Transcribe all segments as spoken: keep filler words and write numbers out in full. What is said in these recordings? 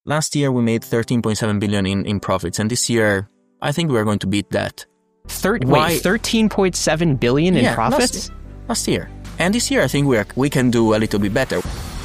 Last year, we made thirteen point seven billion in, in profits, and this year, I think we are going to beat that. Thir- wait, thirteen point seven billion in yeah, profits? Last, last year. And this year, I think we are, we can do a little bit better.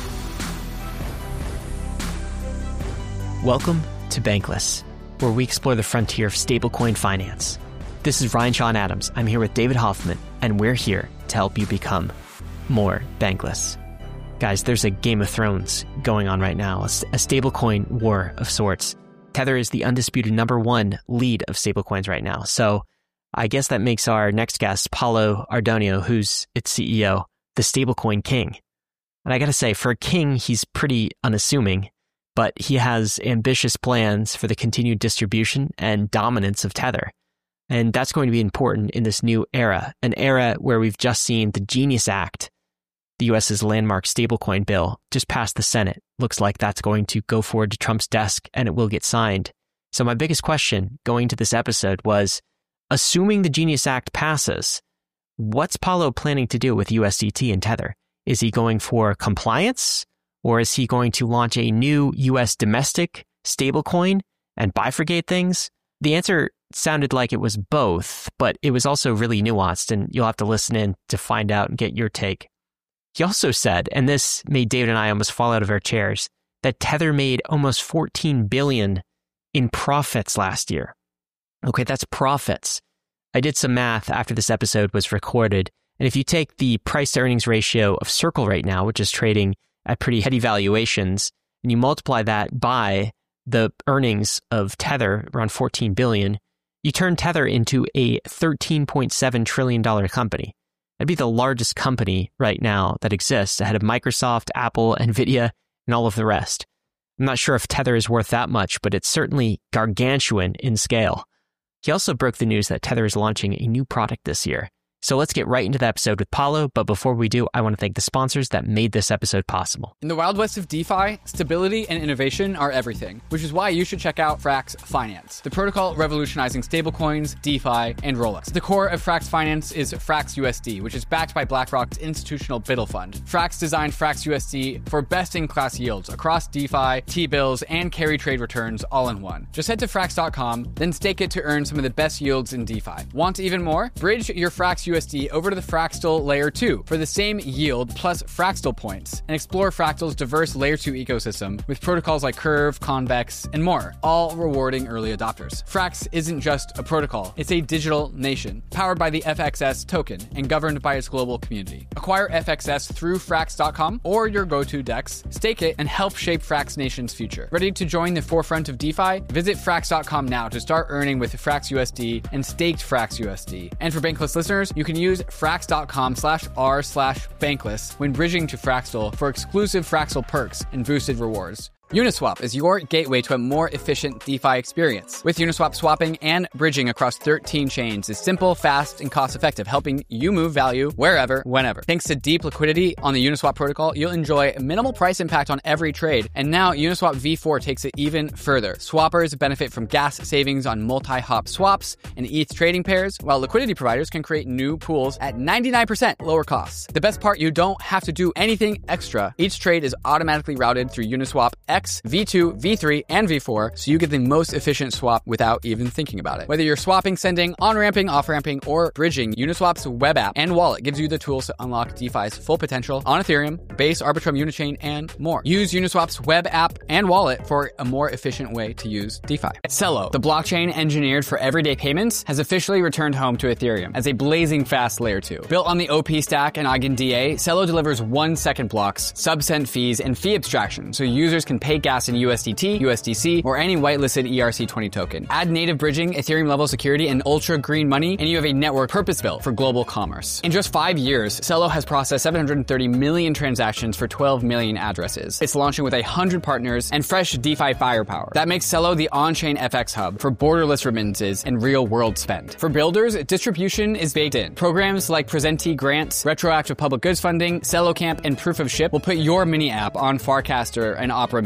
Welcome to Bankless, where we explore the frontier of stablecoin finance. This is Ryan Sean Adams. I'm here with David Hoffman, and we're here to help you become more bankless. Guys, there's a Game of Thrones going on right now, a, a stablecoin war of sorts. Tether is the undisputed number one lead of stablecoins right now. So I guess that makes our next guest, Paulo Ardonio, who's its C E O, the stablecoin king. And I got to say, for a king, he's pretty unassuming, but he has ambitious plans for the continued distribution and dominance of Tether. And that's going to be important in this new era, an era where we've just seen the Genius Act, the U S's landmark stablecoin bill, just passed the Senate. Looks like that's going to go forward to Trump's desk and it will get signed. So my biggest question going to this episode was, assuming the Genius Act passes, what's Paulo planning to do with U S D T and Tether? Is he going for compliance, or is he going to launch a new U S domestic stablecoin and bifurcate things? The answer sounded like it was both, but it was also really nuanced, and you'll have to listen in to find out and get your take. He also said, and this made David and I almost fall out of our chairs, that Tether made almost fourteen billion dollars in profits last year. Okay, that's profits. I did some math after this episode was recorded, and if you take the price-to-earnings ratio of Circle right now, which is trading at pretty heady valuations, and you multiply that by the earnings of Tether, around fourteen billion dollars, you turn Tether into a thirteen point seven trillion dollars company. That'd be the largest company right now that exists, ahead of Microsoft, Apple, Nvidia, and all of the rest. I'm not sure if Tether is worth that much, but it's certainly gargantuan in scale. He also broke the news that Tether is launching a new product this year. So let's get right into the episode with Paulo, but before we do, I want to thank the sponsors that made this episode possible. In the Wild West of DeFi, stability and innovation are everything, which is why you should check out Frax Finance, the protocol revolutionizing stablecoins, DeFi, and rollups. The core of Frax Finance is Frax U S D, which is backed by BlackRock's institutional Biddle Fund. Frax designed Frax U S D for best-in-class yields across DeFi, T-bills, and carry trade returns all in one. Just head to frax dot com, then stake it to earn some of the best yields in DeFi. Want even more? Bridge your Frax U S D over to the Fraxtal Layer two for the same yield plus Fraxtal points, and explore Fractal's diverse Layer two ecosystem with protocols like Curve, Convex, and more, all rewarding early adopters. Frax isn't just a protocol, it's a digital nation, powered by the F X S token and governed by its global community. Acquire F X S through frax dot com or your go-to DEX, stake it, and help shape Frax Nation's future. Ready to join the forefront of DeFi? Visit frax dot com now to start earning with Frax U S D and staked Frax U S D. And for Bankless listeners, you can use frax dot com slash r slash bankless when bridging to Fraxtal for exclusive Fraxtal perks and boosted rewards. Uniswap is your gateway to a more efficient DeFi experience. With Uniswap, swapping and bridging across thirteen chains is simple, fast, and cost-effective, helping you move value wherever, whenever. Thanks to deep liquidity on the Uniswap protocol, you'll enjoy minimal price impact on every trade. And now Uniswap V four takes it even further. Swappers benefit from gas savings on multi-hop swaps and E T H trading pairs, while liquidity providers can create new pools at ninety-nine percent lower costs. The best part, you don't have to do anything extra. Each trade is automatically routed through Uniswap X, V two, V three, and V four, so you get the most efficient swap without even thinking about it. Whether you're swapping, sending, on-ramping, off-ramping, or bridging, Uniswap's web app and wallet gives you the tools to unlock DeFi's full potential on Ethereum, Base, Arbitrum, Unichain, and more. Use Uniswap's web app and wallet for a more efficient way to use DeFi. Celo, the blockchain engineered for everyday payments, has officially returned home to Ethereum as a blazing fast layer two. Built on the O P stack and Eigen D A, Celo delivers one-second blocks, sub-cent fees, and fee abstraction, so users can pay gas in U S D T, U S D C, or any whitelisted E R C twenty token. Add native bridging, Ethereum-level security, and ultra-green money, and you have a network purpose-built for global commerce. In just five years, Celo has processed seven hundred thirty million transactions for twelve million addresses. It's launching with one hundred partners and fresh DeFi firepower. That makes Celo the on-chain F X hub for borderless remittances and real-world spend. For builders, distribution is baked in. Programs like Presentee grants, retroactive public goods funding, Celo Camp, and Proof of Ship will put your mini app on Farcaster and Opera Mini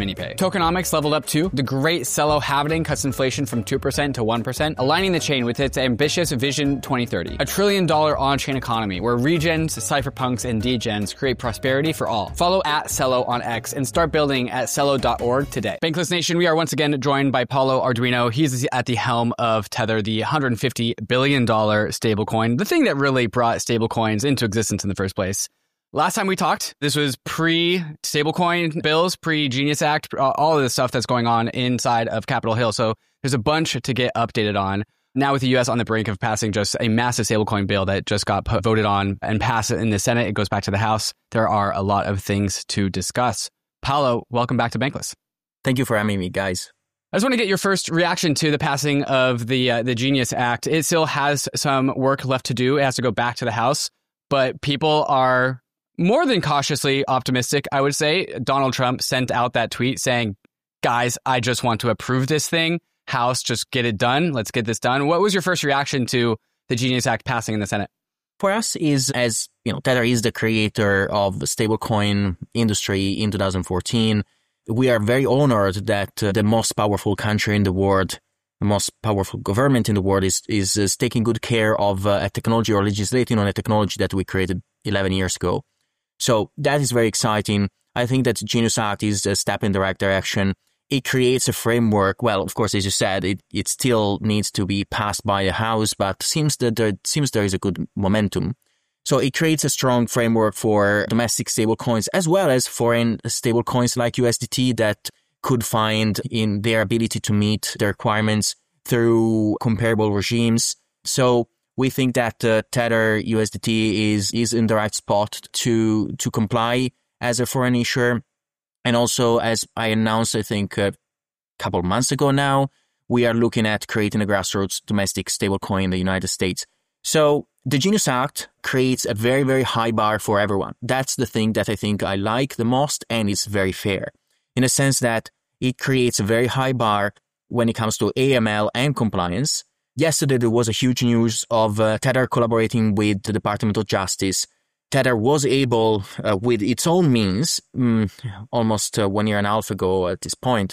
AnyPay. Tokenomics leveled up too. The great Celo halvening cuts inflation from two percent to one percent, aligning the chain with its ambitious Vision twenty thirty. A trillion dollar on-chain economy where regens, cypherpunks, and degens create prosperity for all. Follow at Celo on X and start building at Celo dot org today. Bankless Nation, we are once again joined by Paulo Arduino. He's at the helm of Tether, the one hundred fifty billion dollars stablecoin, the thing that really brought stablecoins into existence in the first place. Last time we talked, this was pre-stablecoin bills, pre-Genius Act, all of the stuff that's going on inside of Capitol Hill. So there's a bunch to get updated on. Now with the U S on the brink of passing just a massive stablecoin bill that just got put, voted on and passed in the Senate, it goes back to the House. There are a lot of things to discuss. Paulo, welcome back to Bankless. Thank you for having me, guys. I just want to get your first reaction to the passing of the uh, the Genius Act. It still has some work left to do. It has to go back to the House, but people are more than cautiously optimistic, I would say. Donald Trump sent out that tweet saying, guys, I just want to approve this thing. House, just get it done. Let's get this done. What was your first reaction to the Genius Act passing in the Senate? For us, is as you know, Tether is the creator of the stablecoin industry in two thousand fourteen. We are very honored that uh, the most powerful country in the world, the most powerful government in the world is is, is taking good care of uh, a technology or legislating on a technology that we created eleven years ago. So that is very exciting. I think that the Genius Act is a step in the right direction. It creates a framework. Well, of course, as you said, it, it still needs to be passed by the House, but seems that there seems there is a good momentum. So it creates a strong framework for domestic stablecoins as well as foreign stablecoins like U S D T that could find in their ability to meet the requirements through comparable regimes. So we think that uh, Tether U S D T is is in the right spot to to comply as a foreign issuer. And also, as I announced, I think a couple of months ago now, we are looking at creating a grassroots domestic stablecoin in the United States. So the Genius Act creates a very, very high bar for everyone. That's the thing that I think I like the most, and it's very fair in a sense that it creates a very high bar when it comes to A M L and compliance. Yesterday, there was a huge news of uh, Tether collaborating with the Department of Justice. Tether was able, uh, with its own means, um, almost uh, one year and a half ago at this point,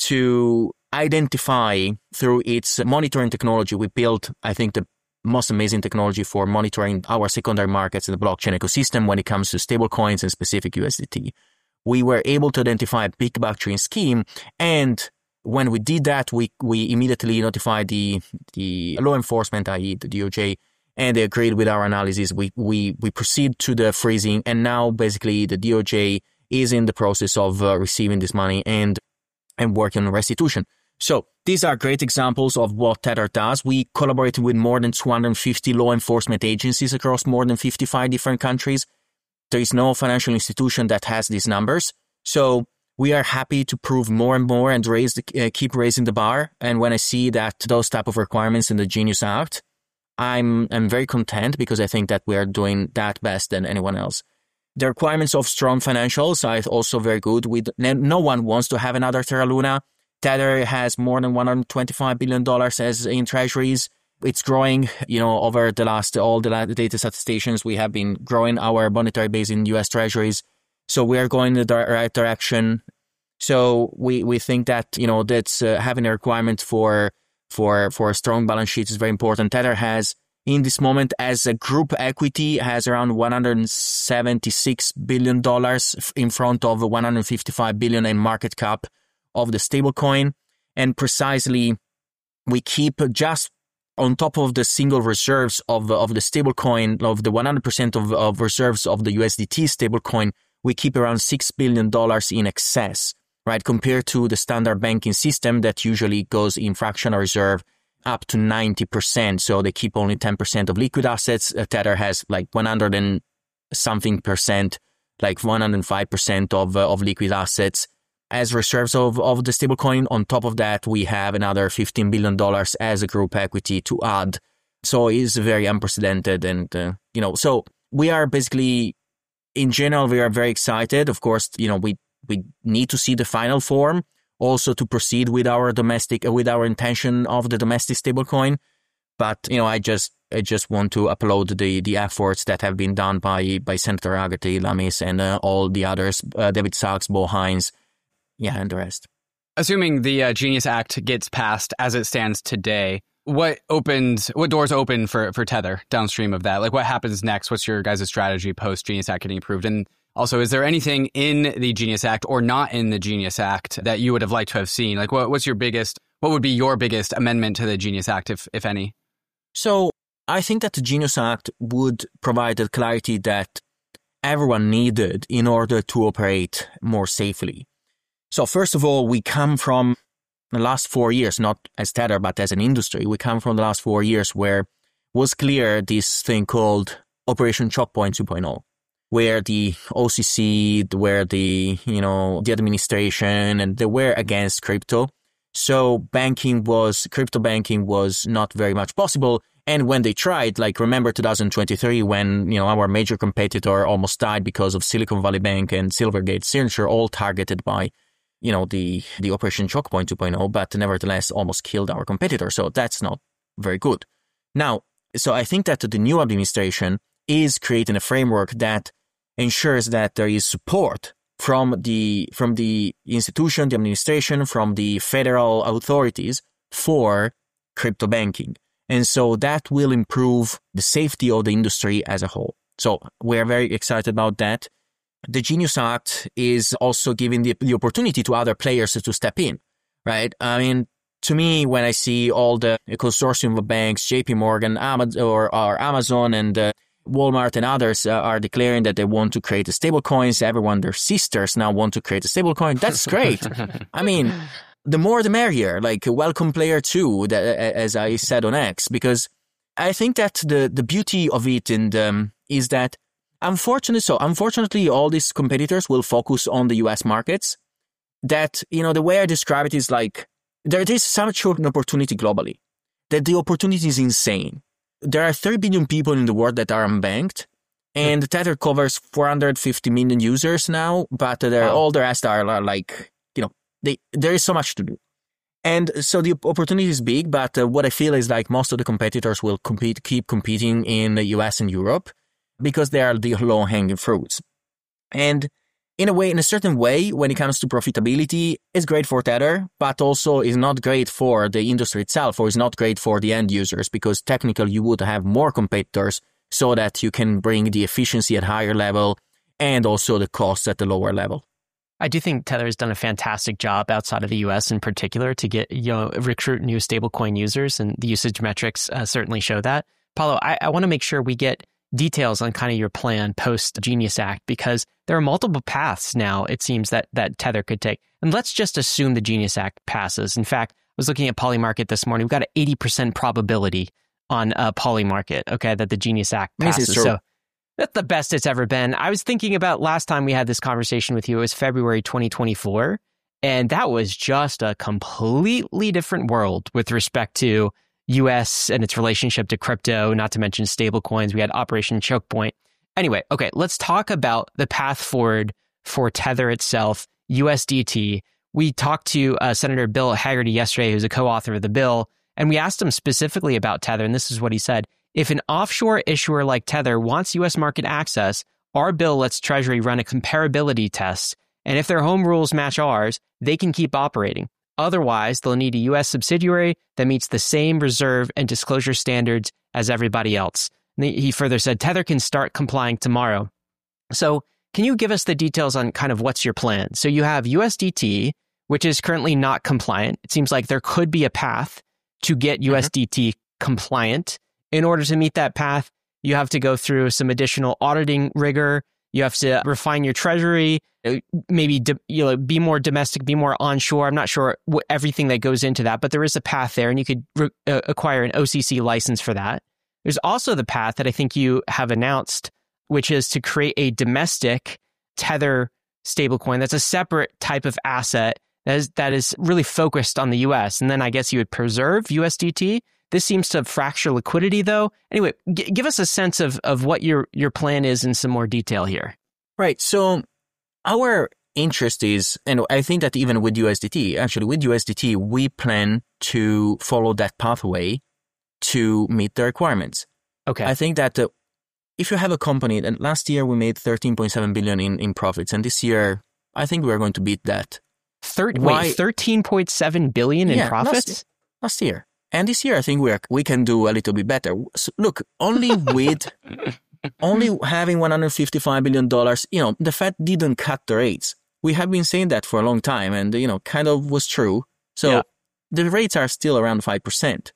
to identify through its monitoring technology. We built, I think, the most amazing technology for monitoring our secondary markets in the blockchain ecosystem when it comes to stablecoins and specific U S D T. We were able to identify a big blockchain scheme, and when we did that, we we immediately notified the the law enforcement, that is the D O J, and they agreed with our analysis. We we we proceed to the freezing, and now basically the D O J is in the process of uh, receiving this money and and working on restitution. So these are great examples of what Tether does. We collaborated with more than two hundred fifty law enforcement agencies across more than fifty-five different countries. There is no financial institution that has these numbers. So we are happy to prove more and more and raise the, uh, keep raising the bar. And when I see that those type of requirements in the Genius Act, I'm I'm very content because I think that we are doing that best than anyone else. The requirements of strong financials are also very good. With no one wants to have another Terra Luna. Tether has more than one hundred twenty-five billion dollars as in treasuries. It's growing, you know, over the last, all the data statistics, we have been growing our monetary base in U S treasuries. So we are going in the right direction. So we, we think that, you know, that's uh, having a requirement for, for, for a strong balance sheet is very important. Tether has, in this moment, as a group equity, has around one hundred seventy-six billion dollars in front of one hundred fifty-five billion dollars in market cap of the stablecoin. And precisely, we keep just on top of the single reserves of, of the stablecoin, of the one hundred percent of, of reserves of the U S D T stablecoin, we keep around six billion dollars in excess, right? Compared to the standard banking system that usually goes in fractional reserve up to ninety percent. So they keep only ten percent of liquid assets. Tether has like one hundred and something percent, like one hundred five percent of, uh, of liquid assets as reserves of, of the stablecoin. On top of that, we have another fifteen billion dollars as a group equity to add. So it's very unprecedented. And, uh, you know, so we are basically, in general, we are very excited. Of course, you know, we, we need to see the final form also to proceed with our domestic, with our intention of the domestic stablecoin. But, you know, I just, I just want to applaud the, the efforts that have been done by, by Senator Hagerty, Lamis, and uh, all the others, uh, David Sachs, Bo Hines, yeah, and the rest. Assuming the uh, Genius Act gets passed as it stands today, what opens, what doors open for, for Tether downstream of that? Like, what happens next? What's your guys' strategy post Genius Act getting approved? And also, is there anything in the Genius Act or not in the Genius Act that you would have liked to have seen? Like, what, what's your biggest, what would be your biggest amendment to the Genius Act, if if any? So I think that the Genius Act would provide the clarity that everyone needed in order to operate more safely. So first of all, we come from the last four years, not as Tether, but as an industry, we come from the last four years where was clear this thing called Operation Choke Point two point oh, where the O C C, where the, you know, the administration, and they were against crypto. So banking was, crypto banking was not very much possible. And when they tried, like remember two thousand twenty-three, when, you know, our major competitor almost died because of Silicon Valley Bank and Silvergate Signature, all targeted by, you know, the, the Operation Choke Point two point oh, but nevertheless almost killed our competitor. So that's not very good. Now, so I think that the new administration is creating a framework that ensures that there is support from the, from the institution, the administration, from the federal authorities for crypto banking. And so that will improve the safety of the industry as a whole. So we are very excited about that. The Genius Act is also giving the, the opportunity to other players to step in, right? I mean, to me, when I see all the consortium of banks, J P Morgan, Amazon, or, or Amazon and uh, Walmart and others uh, are declaring that they want to create a stablecoins, everyone, their sisters now want to create a stablecoin. That's great. I mean, the more the merrier, like welcome player two, that, as I said on X, because I think that the, the beauty of it and um, is that Unfortunately, so unfortunately, all these competitors will focus on the U S markets. That, you know, the way I describe it is like there is such an opportunity globally that the opportunity is insane. There are thirty billion people in the world that are unbanked, and mm. Tether covers four hundred fifty million users now, but wow. all the rest are like, you know, they, there is so much to do. And so the opportunity is big, but uh, what I feel is like most of the competitors will compete, keep competing in the U S and Europe, because they are the low-hanging fruits. And in a way, in a certain way, when it comes to profitability, it's great for Tether, but also is not great for the industry itself, or is not great for the end users, because technically you would have more competitors so that you can bring the efficiency at higher level and also the costs at the lower level. I do think Tether has done a fantastic job outside of the U S in particular to get, you know, recruit new stablecoin users, and the usage metrics uh, certainly show that. Paulo, I, I want to make sure we get details on kind of your plan post Genius Act, because there are multiple paths now, it seems, that that Tether could take. And let's just assume the Genius Act passes. In fact, I was looking at Polymarket this morning. We've got an eighty percent probability on uh, Polymarket, okay, that the Genius Act passes. So that's the best it's ever been. I was thinking about last time we had this conversation with you, it was February twenty twenty-four. And that was just a completely different world with respect to U S and its relationship to crypto, not to mention stablecoins. We had Operation Choke Point. Anyway, okay, let's talk about the path forward for Tether itself, U S D T. We talked to uh, Senator Bill Hagerty yesterday, who's a co-author of the bill, and we asked him specifically about Tether, and this is what he said. If an offshore issuer like Tether wants U S market access, our bill lets Treasury run a comparability test, and if their home rules match ours, they can keep operating. Otherwise, they'll need a U S subsidiary that meets the same reserve and disclosure standards as everybody else. And he further said, Tether can start complying tomorrow. So can you give us the details on kind of what's your plan? So you have U S D T, which is currently not compliant. It seems like there could be a path to get mm-hmm. U S D T compliant. In order to meet that path, you have to go through some additional auditing rigor. You have to refine your treasury, maybe de, you know, be more domestic, be more onshore. I'm not sure what, everything that goes into that, but there is a path there, and you could re, uh, acquire an O C C license for that. There's also the path that I think you have announced, which is to create a domestic Tether stablecoin that's a separate type of asset that is, that is really focused on the U S. And then I guess you would preserve U S D T. This seems to fracture liquidity, though. Anyway, g- give us a sense of, of what your, your plan is in some more detail here. Right. So our interest is, and I think that even with U S D T, actually with U S D T, we plan to follow that pathway to meet the requirements. Okay. I think that uh, if you have a company, and last year we made thirteen point seven billion in, in profits, and this year I think we're going to beat that. Thir- wait, thirteen point seven billion in yeah, profits? Last, last year. And this year, I think we are, we can do a little bit better. So look, only with, only having one hundred fifty-five billion dollars, you know, the Fed didn't cut the rates. We have been saying that for a long time and, you know, kind of was true. So yeah. the rates are still around five percent.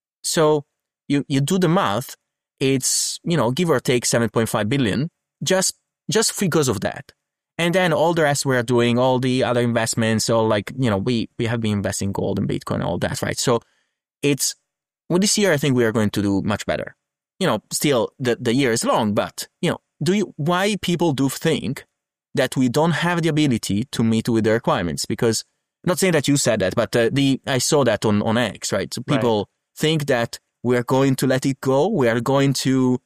So you, you do the math, it's, you know, give or take seven point five billion just, just because of that. And then all the rest we're doing, all the other investments, all like, you know, we, we have been investing in gold and Bitcoin and all that, right? So it's, well, this year, I think we are going to do much better. You know, still the, the year is long, but, you know, do you, why people do think that we don't have the ability to meet with the requirements? Because I'm not saying that you said that, but uh, the, I saw that on, on X, right? So people right. think that we are going to let it go. We are going to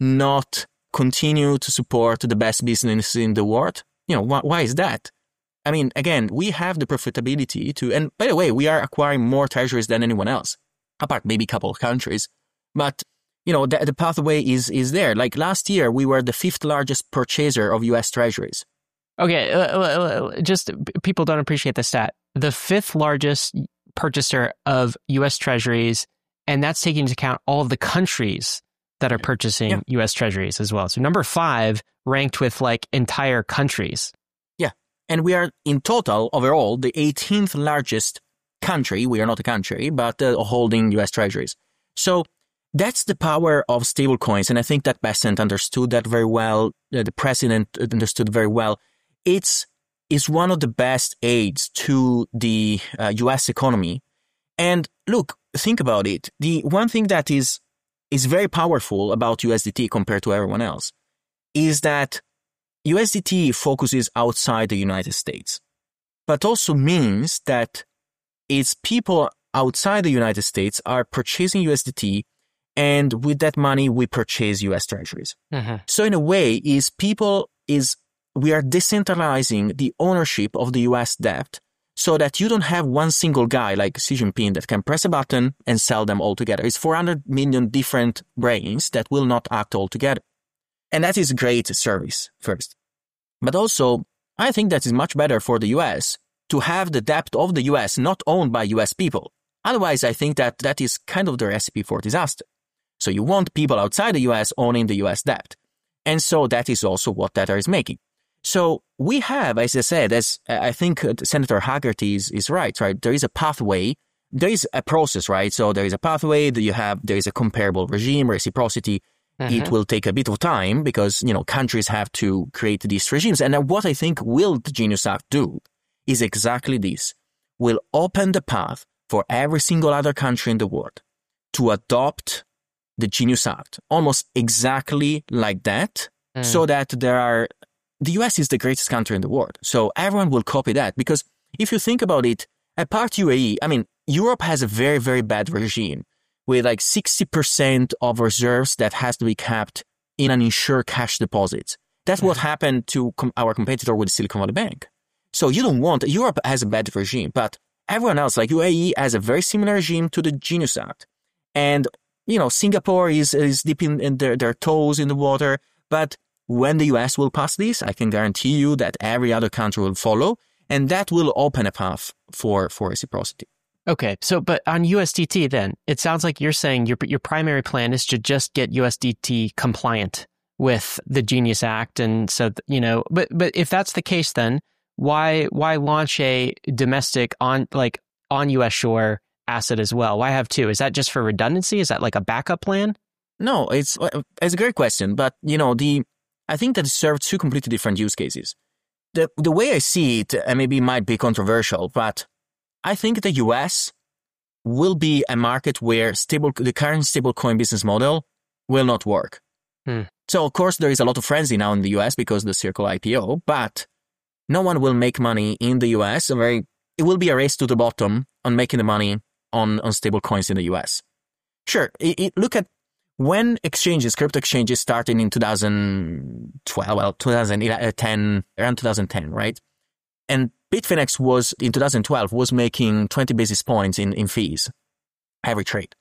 not continue to support the best business in the world. You know, why, why is that? I mean, again, we have the profitability to, and by the way, we are acquiring more treasuries than anyone else, apart maybe a couple of countries. But, you know, the, the pathway is, is there. Like last year, we were the fifth largest purchaser of U S treasuries. Okay, uh, just people don't appreciate the stat. The fifth largest purchaser of U S treasuries, and that's taking into account all of the countries that are purchasing yeah. U S treasuries as well. So number five ranked with like entire countries. Yeah. And we are in total, overall, the eighteenth largest country. We are not a country, but uh, holding U S treasuries. So that's the power of stablecoins. And I think that Bessent understood that very well. Uh, the president understood very well. It's, it's one of the best aids to the uh, U S economy. And look, think about it. The one thing that is is very powerful about U S D T compared to everyone else is that U S D T focuses outside the United States, but also means that it's people outside the United States are purchasing U S D T, and with that money, we purchase U S treasuries. Mm-hmm. So in a way, is people is we are decentralizing the ownership of the U S debt so that you don't have one single guy like Xi Jinping that can press a button and sell them all together. It's four hundred million different brains that will not act all together. And that is a great service, first. But also, I think that is much better for the U S to have the debt of the U S not owned by U S people. Otherwise, I think that that is kind of the recipe for disaster. So you want people outside the U S owning the U S debt. And so that is also what Tether is making. So we have, as I said, as I think Senator Hagerty is, is right, right? There is a pathway, there is a process, right? So there is a pathway that you have, there is a comparable regime, reciprocity. Mm-hmm. It will take a bit of time because, you know, countries have to create these regimes. And what I think will the Genius Act do is exactly this. Will open the path for every single other country in the world to adopt the Genius Act, almost exactly like that, mm. so that there are, the U S is the greatest country in the world. So everyone will copy that because if you think about it, apart U A E, I mean, Europe has a very, very bad regime with like sixty percent of reserves that has to be kept in an insured cash deposits. That's mm. what happened to com- our competitor with Silicon Valley Bank. So you don't want, Europe has a bad regime, but everyone else, like U A E, has a very similar regime to the Genius Act. And, you know, Singapore is, is dipping in their, their toes in the water. But when the U S will pass this, I can guarantee you that every other country will follow. And that will open a path for, for reciprocity. Okay. So, but on U S D T then, it sounds like you're saying your, your primary plan is to just get U S D T compliant with the Genius Act. And so, you know, but, but if that's the case, then why, why launch a domestic on, like on U S shore asset as well? Why have two? Is that just for redundancy? Is that like a backup plan? No, it's, it's a great question. But, you know, the, I think that it serves two completely different use cases. The, the way I see it, and maybe it might be controversial, but I think the U S will be a market where stable, the current stablecoin business model will not work. Hmm. So, of course, there is a lot of frenzy now in the U S because of the Circle I P O, but no one will make money in the U S. A very, it will be a race to the bottom on making the money on, on stablecoins in the U S. Sure, it, it, look at when exchanges, crypto exchanges started in two thousand twelve, well, twenty ten, around two thousand ten, right? And Bitfinex was, in two thousand twelve, was making twenty basis points in, in fees every trade.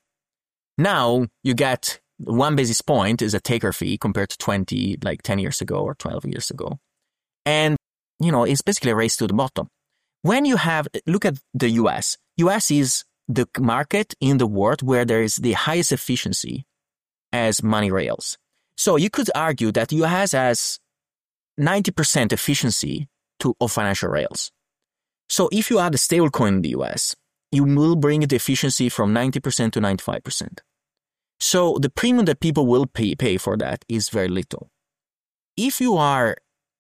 Now you get one basis point is a taker fee compared to twenty, like ten years ago or twelve years ago. And, you know, it's basically a race to the bottom. when you have, look at the U S. U S is the market in the world where there is the highest efficiency as money rails. So you could argue that U S has ninety percent efficiency to, of financial rails. So if you add a stablecoin in the U S, you will bring the efficiency from ninety percent to ninety-five percent. So the premium that people will pay, pay for that is very little. If you are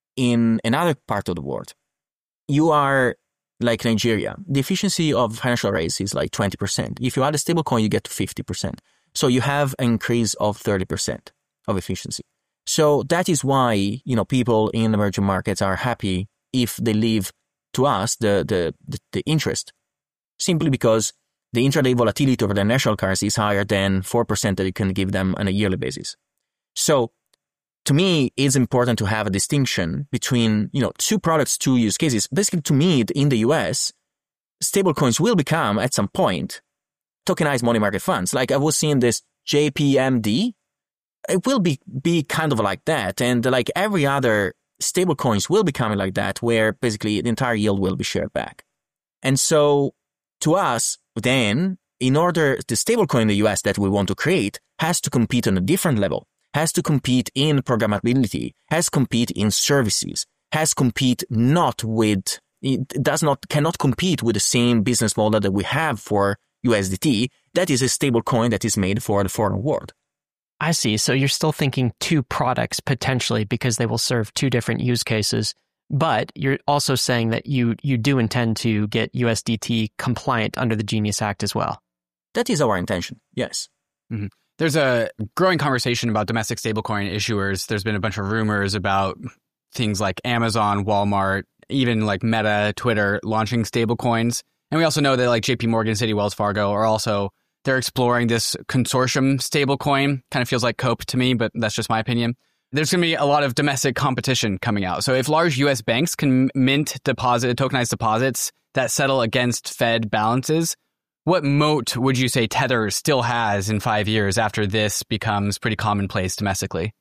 in another part of the world, you are like Nigeria, the efficiency of financial rails is like twenty percent. If you add a stablecoin, you get to fifty percent. So you have an increase of thirty percent of efficiency. So that is why, you know, people in emerging markets are happy if they leave to us the, the, the, the interest, simply because the intraday volatility over the national currency is higher than four percent that you can give them on a yearly basis. So to me, it's important to have a distinction between, you know, two products, two use cases. Basically, to me, in the U S, stablecoins will become, at some point, tokenized money market funds. Like I was seeing this J P M D, it will be, be kind of like that. And like every other stablecoins will become like that, where basically the entire yield will be shared back. And so to us, then, in order, the stablecoin in the U S that we want to create has to compete on a different level, has to compete in programmability, has to compete in services, has to compete not with, it does not, cannot compete with the same business model that we have for U S D T. That is a stablecoin that is made for the foreign world. I see. So you're still thinking two products potentially because they will serve two different use cases, but you're also saying that you you do intend to get U S D T compliant under the Genius Act as well. That is our intention, yes. Mm-hmm. There's a growing conversation about domestic stablecoin issuers. There's been a bunch of rumors about things like Amazon, Walmart, even like Meta, Twitter launching stablecoins. And we also know that like J P Morgan, Citi, Wells Fargo are also, they're exploring this consortium stablecoin. Kind of feels like COPE to me, but that's just my opinion. There's going to be a lot of domestic competition coming out. So if large U S banks can mint deposit, tokenized deposits that settle against Fed balances, what moat would you say Tether still has in five years after this becomes pretty commonplace domestically?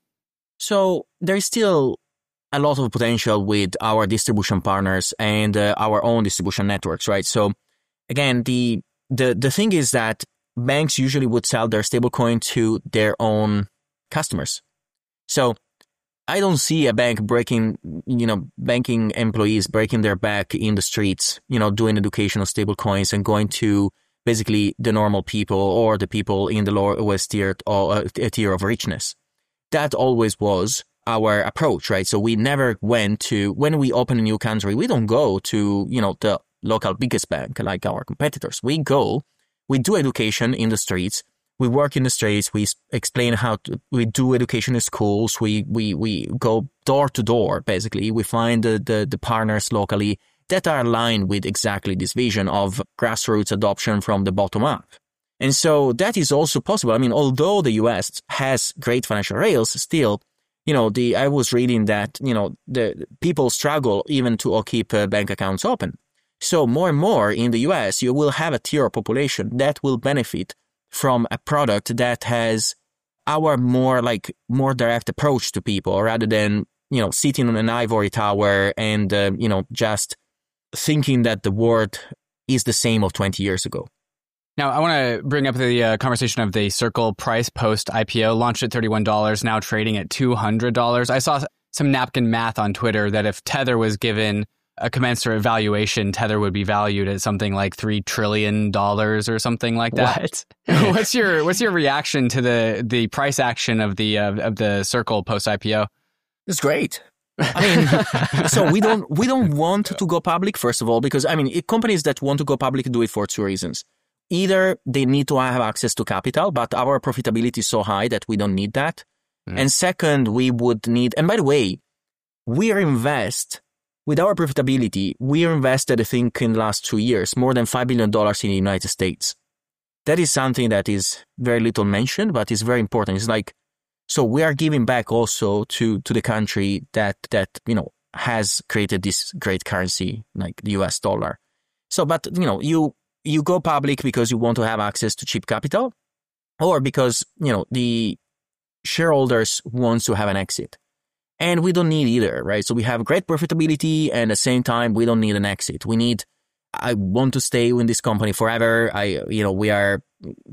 So there is still a lot of potential with our distribution partners and uh, our own distribution networks, right? So again, the the the thing is that banks usually would sell their stablecoin to their own customers. So I don't see a bank breaking, you know, banking employees breaking their back in the streets, you know, doing educational stablecoins and going to basically the normal people or the people in the lowest tier or uh, tier of richness. That always was our approach, right? So we never went to, when we open a new country, we don't go to, you know, the local biggest bank like our competitors. We go, we do education in the streets. We work in the streets. We explain how to, we do education in schools. We, we, we go door to door, basically. We find the, the, the partners locally that are aligned with exactly this vision of grassroots adoption from the bottom up. And so that is also possible. I mean, although the U S has great financial rails, still, you know, the, I was reading that, you know, the people struggle even to keep uh, bank accounts open. So more and more in the U S, you will have a tier of population that will benefit from a product that has our more like more direct approach to people rather than, you know, sitting on an ivory tower and, uh, you know, just thinking that the world is the same of twenty years ago. Now, I want to bring up the uh, conversation of the Circle price post I P O, launched at thirty-one dollars, now trading at two hundred dollars. I saw some napkin math on Twitter that if Tether was given a commensurate valuation, Tether would be valued at something like three trillion dollars or something like that. What? what's your what's your reaction to the the price action of the uh, of the Circle post I P O? It's great. I mean, so we don't we don't want to go public, first of all, because I mean, it, companies that want to go public do it for two reasons. Either they need to have access to capital, but our profitability is so high that we don't need that. Mm. And second, we would need, and by the way, we are invest, with our profitability, we are invested, I think, in the last two years, more than five billion dollars in the United States. That is something that is very little mentioned, but is very important. It's like, so we are giving back also to, to the country that, that, you know, has created this great currency, like the U S dollar. So, but, you know, you, you go public because you want to have access to cheap capital or because, you know, the shareholders want to have an exit. And we don't need either, right? So we have great profitability, and at the same time, we don't need an exit. We need, I want to stay in this company forever. I, you know, we are,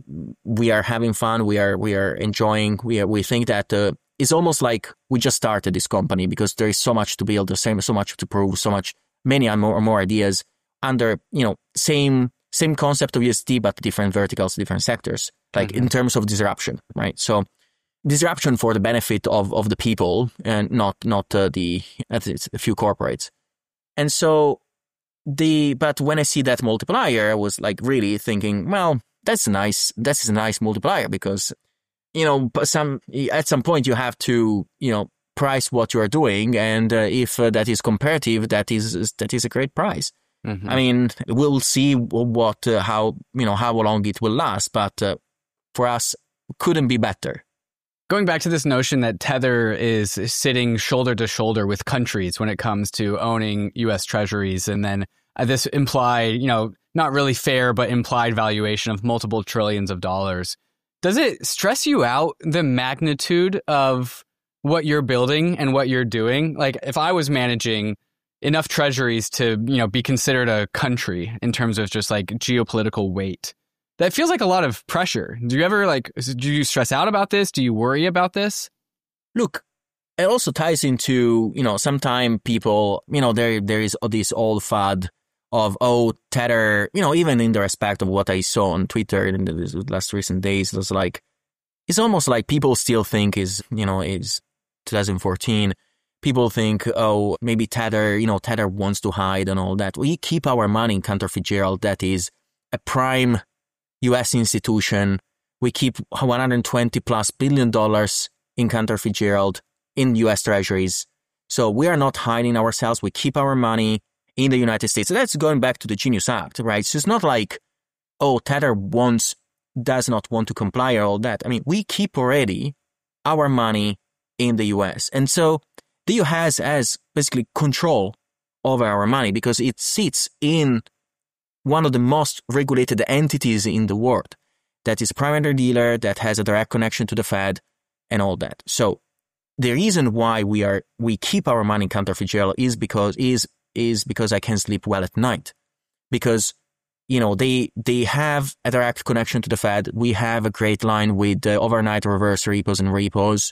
we are having fun. We are, we are enjoying. We are, we think that uh, it's almost like we just started this company because there is so much to build, there's so much to prove, so much, many and more, more ideas under, you know, same, same concept of U S D, but different verticals, different sectors, like mm-hmm. in terms of disruption, right? So disruption for the benefit of, of the people and not, not uh, the, a few corporates. And so the, but when I see that multiplier, I was like really thinking, well, that's nice. That's a nice multiplier because, you know, some, at some point you have to, you know, price what you are doing. And uh, if uh, that is comparative, that is, that is a great price. Mm-hmm. I mean, we'll see what, uh, how, you know, how long it will last, but uh, for us, couldn't be better. Going back to this notion that Tether is sitting shoulder to shoulder with countries when it comes to owning U S treasuries, and then uh, this implied, you know, not really fair, but implied valuation of multiple trillions of dollars. Does it stress you out, the magnitude of what you're building and what you're doing? Like, if I was managing enough treasuries to, you know, be considered a country in terms of just like geopolitical weight, that feels like a lot of pressure. Do you ever like, do you stress out about this? Do you worry about this? Look, it also ties into, you know, sometimes people, you know, there there is this old fad of, oh, Tether, you know, even in the respect of what I saw on Twitter in the last recent days, it was like, it's almost like people still think is, you know, is twenty fourteen. People think, oh, maybe Tether, you know, Tether wants to hide and all that. We keep our money in Cantor Fitzgerald. That is a prime U S institution. We keep one hundred twenty plus billion dollars in Cantor Fitzgerald in U S treasuries. So we are not hiding ourselves. We keep our money in the United States. So that's going back to the Genius Act, right? So it's not like, oh, Tether wants, does not want to comply or all that. I mean, we keep already our money in the U S. And so the U S has, has basically control over our money because it sits in one of the most regulated entities in the world. That is a primary dealer that has a direct connection to the Fed and all that. So the reason why we are we keep our money in Cantor Fitzgerald is because is is because I can sleep well at night. Because, you know, they they have a direct connection to the Fed. We have a great line with uh, overnight reverse repos and repos.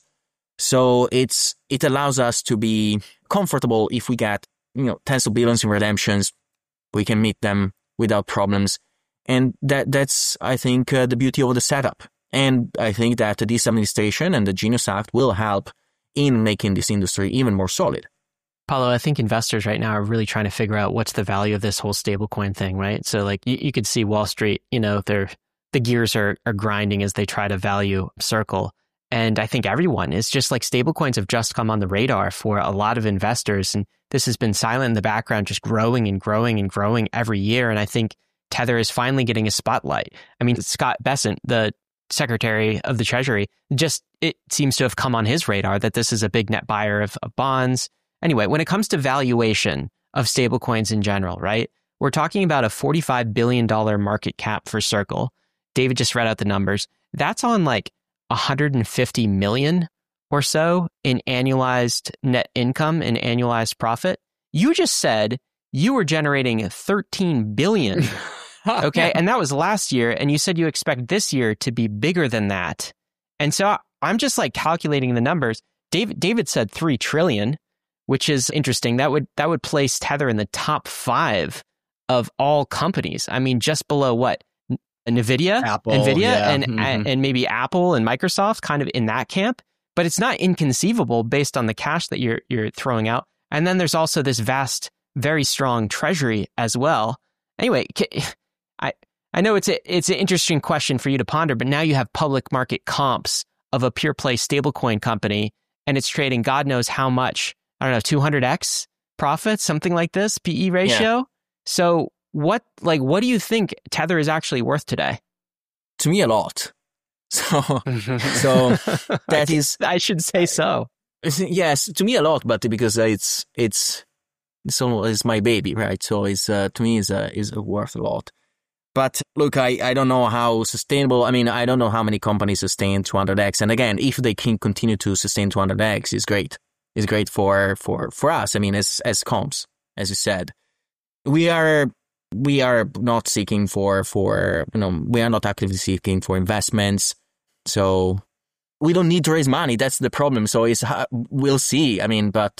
So it's it allows us to be comfortable if we get, you know, tens of billions in redemptions. We can meet them without problems. And that that's, I think, uh, the beauty of the setup. And I think that this administration and the Genius Act will help in making this industry even more solid. Paolo, I think investors right now are really trying to figure out what's the value of this whole stablecoin thing, right? So like you, you could see Wall Street, you know, they're, the gears are, are grinding as they try to value Circle. And I think everyone is just like stablecoins have just come on the radar for a lot of investors. And this has been silent in the background, just growing and growing and growing every year. And I think Tether is finally getting a spotlight. I mean, Scott Bessent, the Secretary of the Treasury, just it seems to have come on his radar that this is a big net buyer of, of bonds. Anyway, when it comes to valuation of stablecoins in general, right? We're talking about a forty-five billion dollars market cap for Circle. David just read out the numbers. That's on like one hundred fifty million or so in annualized net income and annualized profit. You just said you were generating thirteen billion. Okay. And that was last year. And you said you expect this year to be bigger than that. And so I'm just like calculating the numbers. David, David said three trillion, which is interesting. That would, that would place Tether in the top five of all companies. I mean, just below what? NVIDIA, Apple, NVIDIA yeah. and, mm-hmm. and maybe Apple and Microsoft kind of in that camp, but it's not inconceivable based on the cash that you're, you're throwing out. And then there's also this vast, very strong treasury as well. Anyway, I, I know it's a, it's an interesting question for you to ponder, but now you have public market comps of a pure play stablecoin company and it's trading God knows how much, I don't know, two hundred x profits, something like this, P E ratio. Yeah. So what, like, what do you think Tether is actually worth today? To me, a lot. So, so that is, I should say so. Yes, to me a lot, but because it's, it's, it's almost, it's my baby, right? So it's, uh, to me, is uh, is worth a lot. But look, I, I don't know how sustainable, I mean, I don't know how many companies sustain two hundred x. And again, if they can continue to sustain two hundred x, it's great. is great for, for, for us. I mean, as, as comps, as you said, we are, we are not seeking for, for, you know, we are not actively seeking for investments. So we don't need to raise money. That's the problem. So it's, we'll see. I mean, but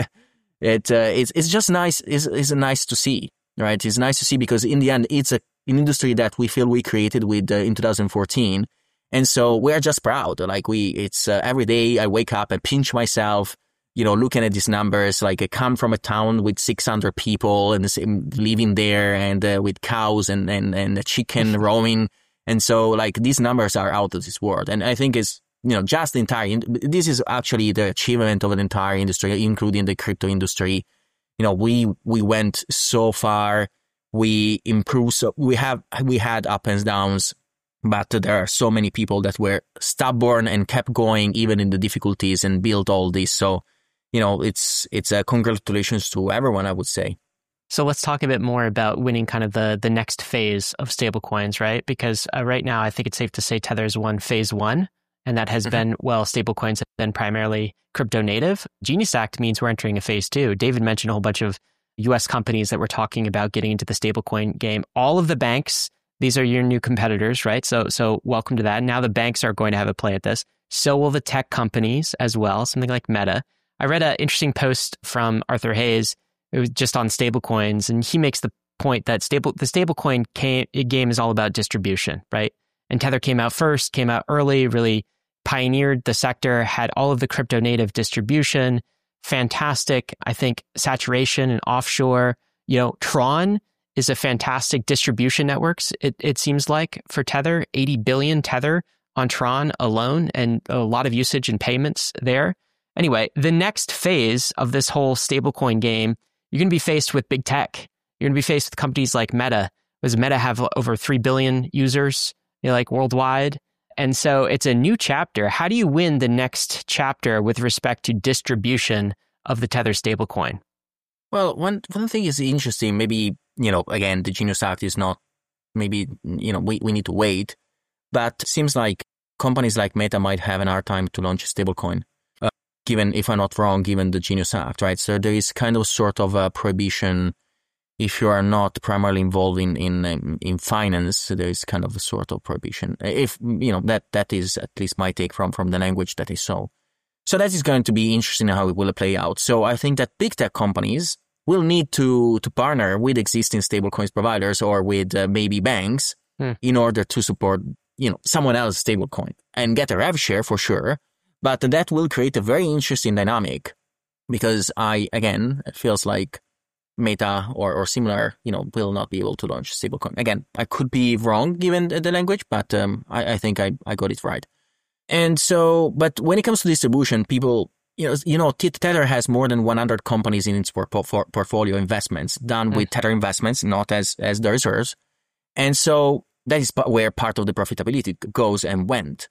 it, uh, it's, it's just nice. It's, it's nice to see, right? It's nice to see because in the end, it's a, an industry that we feel we created with, uh, in two thousand fourteen. And so we're just proud. Like we, it's uh, every day I wake up and pinch myself, you know, looking at these numbers. Like I come from a town with six hundred people and living there and uh, with cows and, and, and a chicken roaming. And so like these numbers are out of this world. And I think it's, you know, just the entire, this is actually the achievement of an entire industry, including the crypto industry. You know, we, we went so far. We improved. So we have, we had ups and downs. But there are so many people that were stubborn and kept going even in the difficulties and built all this. So, you know, it's it's a congratulations to everyone, I would say. So let's talk a bit more about winning kind of the the next phase of stablecoins, right? Because uh, right now, I think it's safe to say Tether's won phase one, and that has mm-hmm. been, well, stablecoins have been primarily crypto native. Genius Act means we're entering a phase two. David mentioned a whole bunch of U S companies that were talking about getting into the stablecoin game. All of the banks, these are your new competitors, right? So so welcome to that. Now the banks are going to have a play at this. So will the tech companies as well, something like Meta. I read an interesting post from Arthur Hayes. It was just on stablecoins, and he makes the point that stable the stablecoin game is all about distribution, right? And Tether came out first, came out early, really pioneered the sector, had all of the crypto native distribution, fantastic, I think, saturation and offshore. You know, Tron is a fantastic distribution networks, it, it seems like, for Tether, eighty billion Tether on Tron alone, and a lot of usage and payments there. Anyway, the next phase of this whole stablecoin game, you're going to be faced with big tech. You're going to be faced with companies like Meta. Does Meta have over three billion users, you know, like worldwide? And so it's a new chapter. How do you win the next chapter with respect to distribution of the Tether stablecoin? Well, one one thing is interesting, maybe, you know, again, the Genius Act is not, maybe, you know, we, we need to wait, but it seems like companies like Meta might have an hard time to launch a stablecoin, uh, given, if I'm not wrong, given the Genius Act, right? So there is kind of sort of a prohibition if you are not primarily involved in, in, in finance, there is kind of a sort of prohibition. If, you know, that, that is at least my take from, from the language that I saw. So that is going to be interesting how it will play out. So I think that big tech companies will need to, to partner with existing stablecoins providers or with uh, maybe banks hmm. in order to support, you know, someone else's stablecoin and get a rev share for sure. But that will create a very interesting dynamic because I, again, it feels like Meta or, or similar, you know, will not be able to launch stablecoin. Again, I could be wrong given the language, but um, I, I think I, I got it right. And so, but when it comes to distribution, people, you know, you know, Tether has more than one hundred companies in its por- por- portfolio investments done with Tether investments, not as, as the reserves. And so that is where part of the profitability goes and went.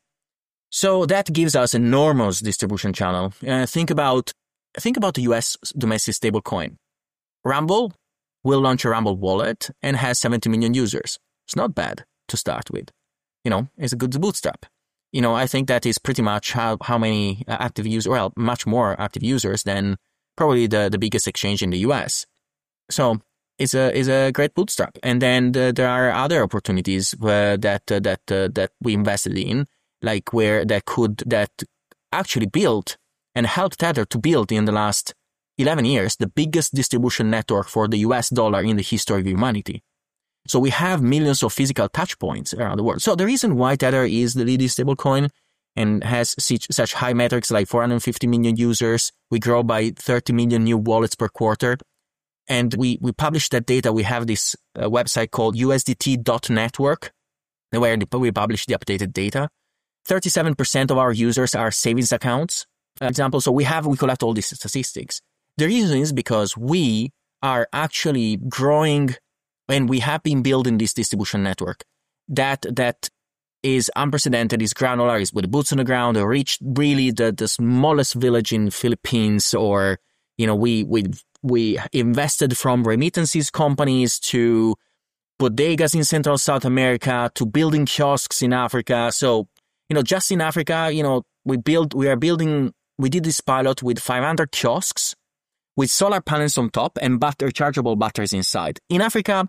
So that gives us an enormous distribution channel. Uh, think about, think about the U S domestic stablecoin. Rumble will launch a Rumble wallet and has seventy million users. It's not bad to start with. You know, it's a good bootstrap. You know, I think that is pretty much how, how many active users, well, much more active users than probably the, the biggest exchange in the U S. So it's a, it's a great bootstrap. And then the, there are other opportunities uh, that, uh, that, uh, that we invested in, like where that could, that actually built and helped Tether to build in the last eleven years, the biggest distribution network for the U S dollar in the history of humanity. So we have millions of physical touch points around the world. So the reason why Tether is the leading stablecoin and has such, such high metrics like four hundred fifty million users, we grow by thirty million new wallets per quarter. And we, we publish that data. We have this uh, website called U S D T dot network, where we publish the updated data. thirty-seven percent of our users are savings accounts, for example. So we have, we collect all these statistics. The reason is because we are actually growing and we have been building this distribution network that that is unprecedented, is granular, is with boots on the ground, or reached really the, the smallest village in Philippines, or, you know, we, we, we invested from remittances companies to bodegas in Central South America to building kiosks in Africa. So, you know, just in Africa, you know, we build, we are building we did this pilot with five hundred kiosks with solar panels on top and battery, rechargeable batteries inside. In Africa,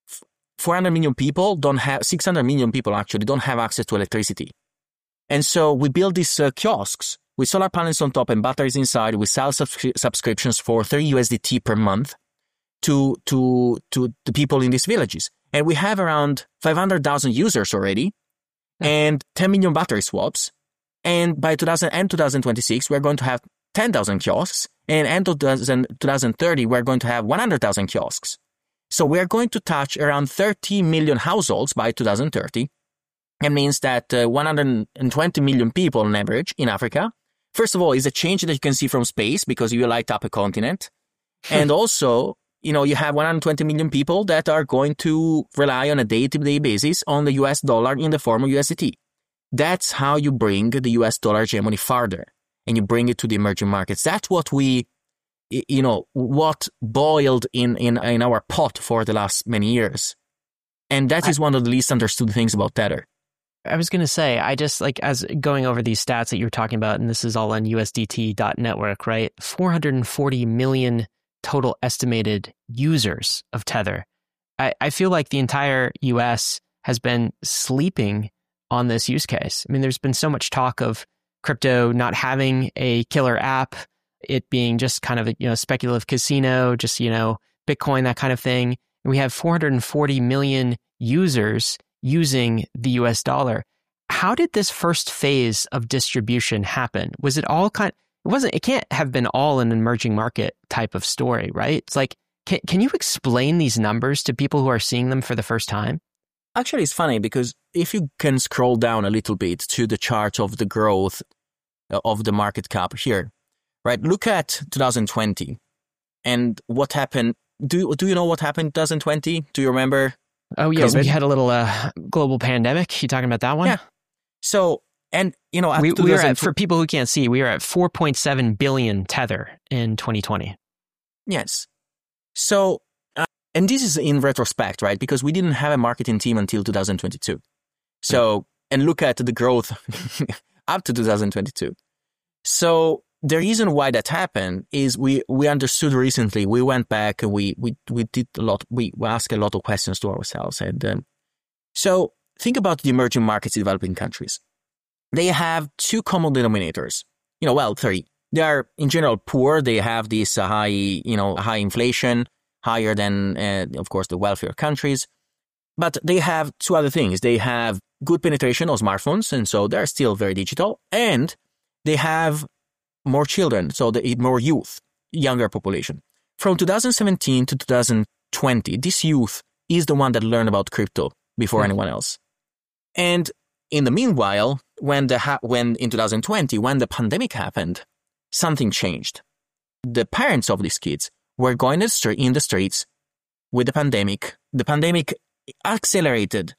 four hundred million people don't have, six hundred million people actually don't have access to electricity. And so we built these uh, kiosks with solar panels on top and batteries inside. We sell subscri- subscriptions for thirty U S D T per month to, to, to the people in these villages. And we have around five hundred thousand users already and ten million battery swaps. And by two thousand and twenty twenty-six, we're going to have ten thousand kiosks. And end of twenty thirty, we're going to have one hundred thousand kiosks. So we're going to touch around thirty million households by two thousand thirty. It means that uh, one hundred twenty million people on average in Africa. First of all, it's a change that you can see from space because you light up a continent. And also, you know, you have one hundred twenty million people that are going to rely on a day-to-day basis on the U S dollar in the form of U S D T. That's how you bring the U S dollar hegemony farther and you bring it to the emerging markets. That's what we, you know, what boiled in, in, in our pot for the last many years. And that is one of the least understood things about Tether. I was going to say, I just like as going over these stats that you were talking about, and this is all on U S D T dot network, right? four hundred forty million total estimated users of Tether. I, I feel like the entire U S has been sleeping on this use case. I mean, there's been so much talk of crypto not having a killer app, it being just kind of a, you know, speculative casino, just, you know, Bitcoin, that kind of thing. And we have four hundred forty million users using the U S dollar. How did this first phase of distribution happen? Was it all kind it wasn't it can't have been all an emerging market type of story, right? It's like can can you explain these numbers to people who are seeing them for the first time? Actually, it's funny because if you can scroll down a little bit to the chart of the growth of the market cap here, right? Look at two thousand twenty and what happened. Do, do you know what happened in twenty twenty? Do you remember? Oh, yeah. COVID? We had a little uh, global pandemic. You talking about that one? Yeah. So, and, you know, we, we were at, for people who can't see, we were at four point seven billion Tether in twenty twenty. Yes. So, uh, and this is in retrospect, right? Because we didn't have a marketing team until two thousand twenty-two. So, and look at the growth up to two thousand twenty-two. So, the reason why that happened is we, we understood recently, we went back and we, we, we did a lot, we, we asked a lot of questions to ourselves. And um, so think about the emerging markets in developing countries. They have two common denominators, you know, well, three. They are in general poor. They have this uh, high, you know, high inflation, higher than, uh, of course, the wealthier countries. But they have two other things. They have good penetration of smartphones. And so they're still very digital. And they have more children, so the more youth, younger population. From two thousand seventeen to two thousand twenty, this youth is the one that learned about crypto before mm-hmm. anyone else. And in the meanwhile, when the ha- when in two thousand twenty, when the pandemic happened, something changed. The parents of these kids were going in the streets with the pandemic. The pandemic accelerated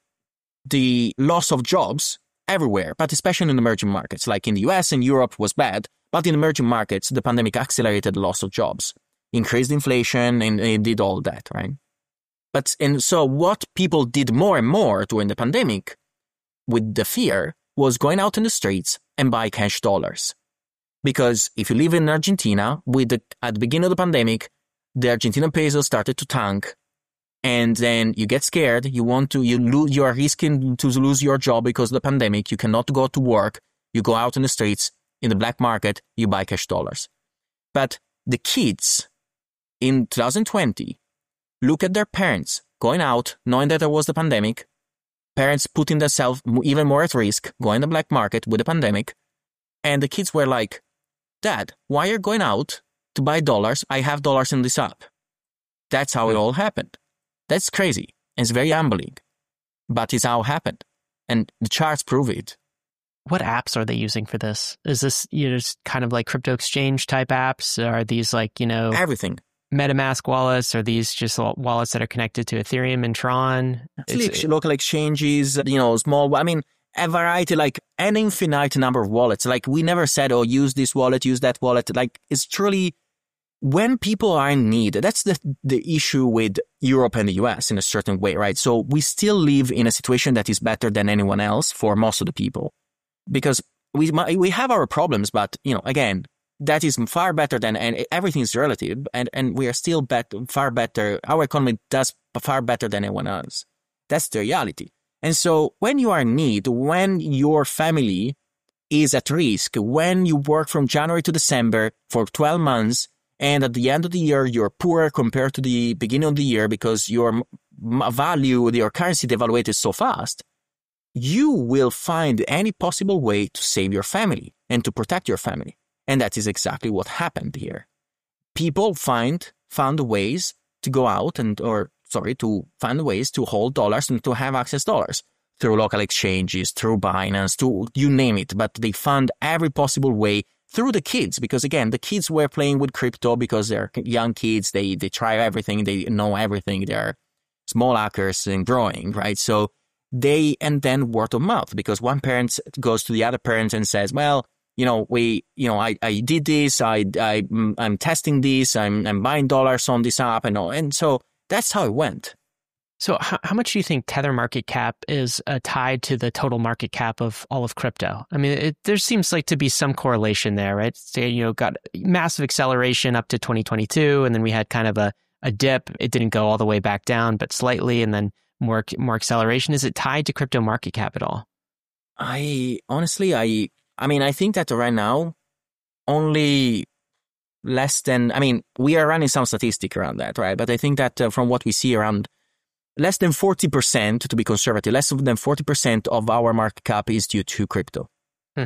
the loss of jobs everywhere, but especially in emerging markets, like in the U S and Europe was bad. But in emerging markets, the pandemic accelerated the loss of jobs, increased inflation, and it did all that, right? But, and so what people did more and more during the pandemic with the fear was going out in the streets and buy cash dollars. Because if you live in Argentina, with the, at the beginning of the pandemic, the Argentinian peso started to tank, and then you get scared, you want to, you lose, you are risking to lose your job because of the pandemic, you cannot go to work, you go out in the streets, in the black market, you buy cash dollars. But the kids in two thousand twenty look at their parents going out, knowing that there was the pandemic, parents putting themselves even more at risk, going in the black market with the pandemic, and the kids were like, Dad, why are you going out to buy dollars? I have dollars in this app. That's how it all happened. That's crazy. It's very humbling. But it's how it happened. And the charts prove it. What apps are they using for this? Is this, you know, just kind of like crypto exchange type apps? Are these like, you know, everything? MetaMask wallets? Are these just wallets that are connected to Ethereum and Tron? It's, local exchanges, you know, small, I mean, a variety, like an infinite number of wallets. Like we never said, oh, use this wallet, use that wallet. Like it's truly when people are in need. That's the, the issue with Europe and the U S in a certain way, right? So we still live in a situation that is better than anyone else for most of the people. Because we we have our problems, but, you know, again, that is far better than, and everything is relative, and, and we are still bet, far better. Our economy does far better than anyone else. That's the reality. And so when you are in need, when your family is at risk, when you work from January to December for twelve months, and at the end of the year, you're poorer compared to the beginning of the year because your value, your currency devaluated so fast, you will find any possible way to save your family and to protect your family. And that is exactly what happened here. People find found ways to go out and, or sorry, to find ways to hold dollars and to have access dollars through local exchanges, through Binance, to you name it. But they found every possible way through the kids, because again, the kids were playing with crypto because they're young kids. They they try everything. They know everything. They're small hackers and growing, right? So they, and then word of mouth, because one parent goes to the other parent and says, well, you know, we, you know, I, I did this. I, I, I'm testing this. I'm, I'm buying dollars on this app and all. And so that's how it went. So how, how much do you think Tether market cap is uh, tied to the total market cap of all of crypto? I mean, it, there seems like to be some correlation there, right? So, you know, got massive acceleration up to twenty twenty-two, and then we had kind of a, a dip. It didn't go all the way back down, but slightly, and then more more acceleration. Is it tied to crypto market cap at all? I honestly, I, I mean, I think that right now, only less than, I mean, we are running some statistic around that, right? But I think that uh, from what we see around, less than forty percent, to be conservative, less than forty percent of our market cap is due to crypto. Hmm.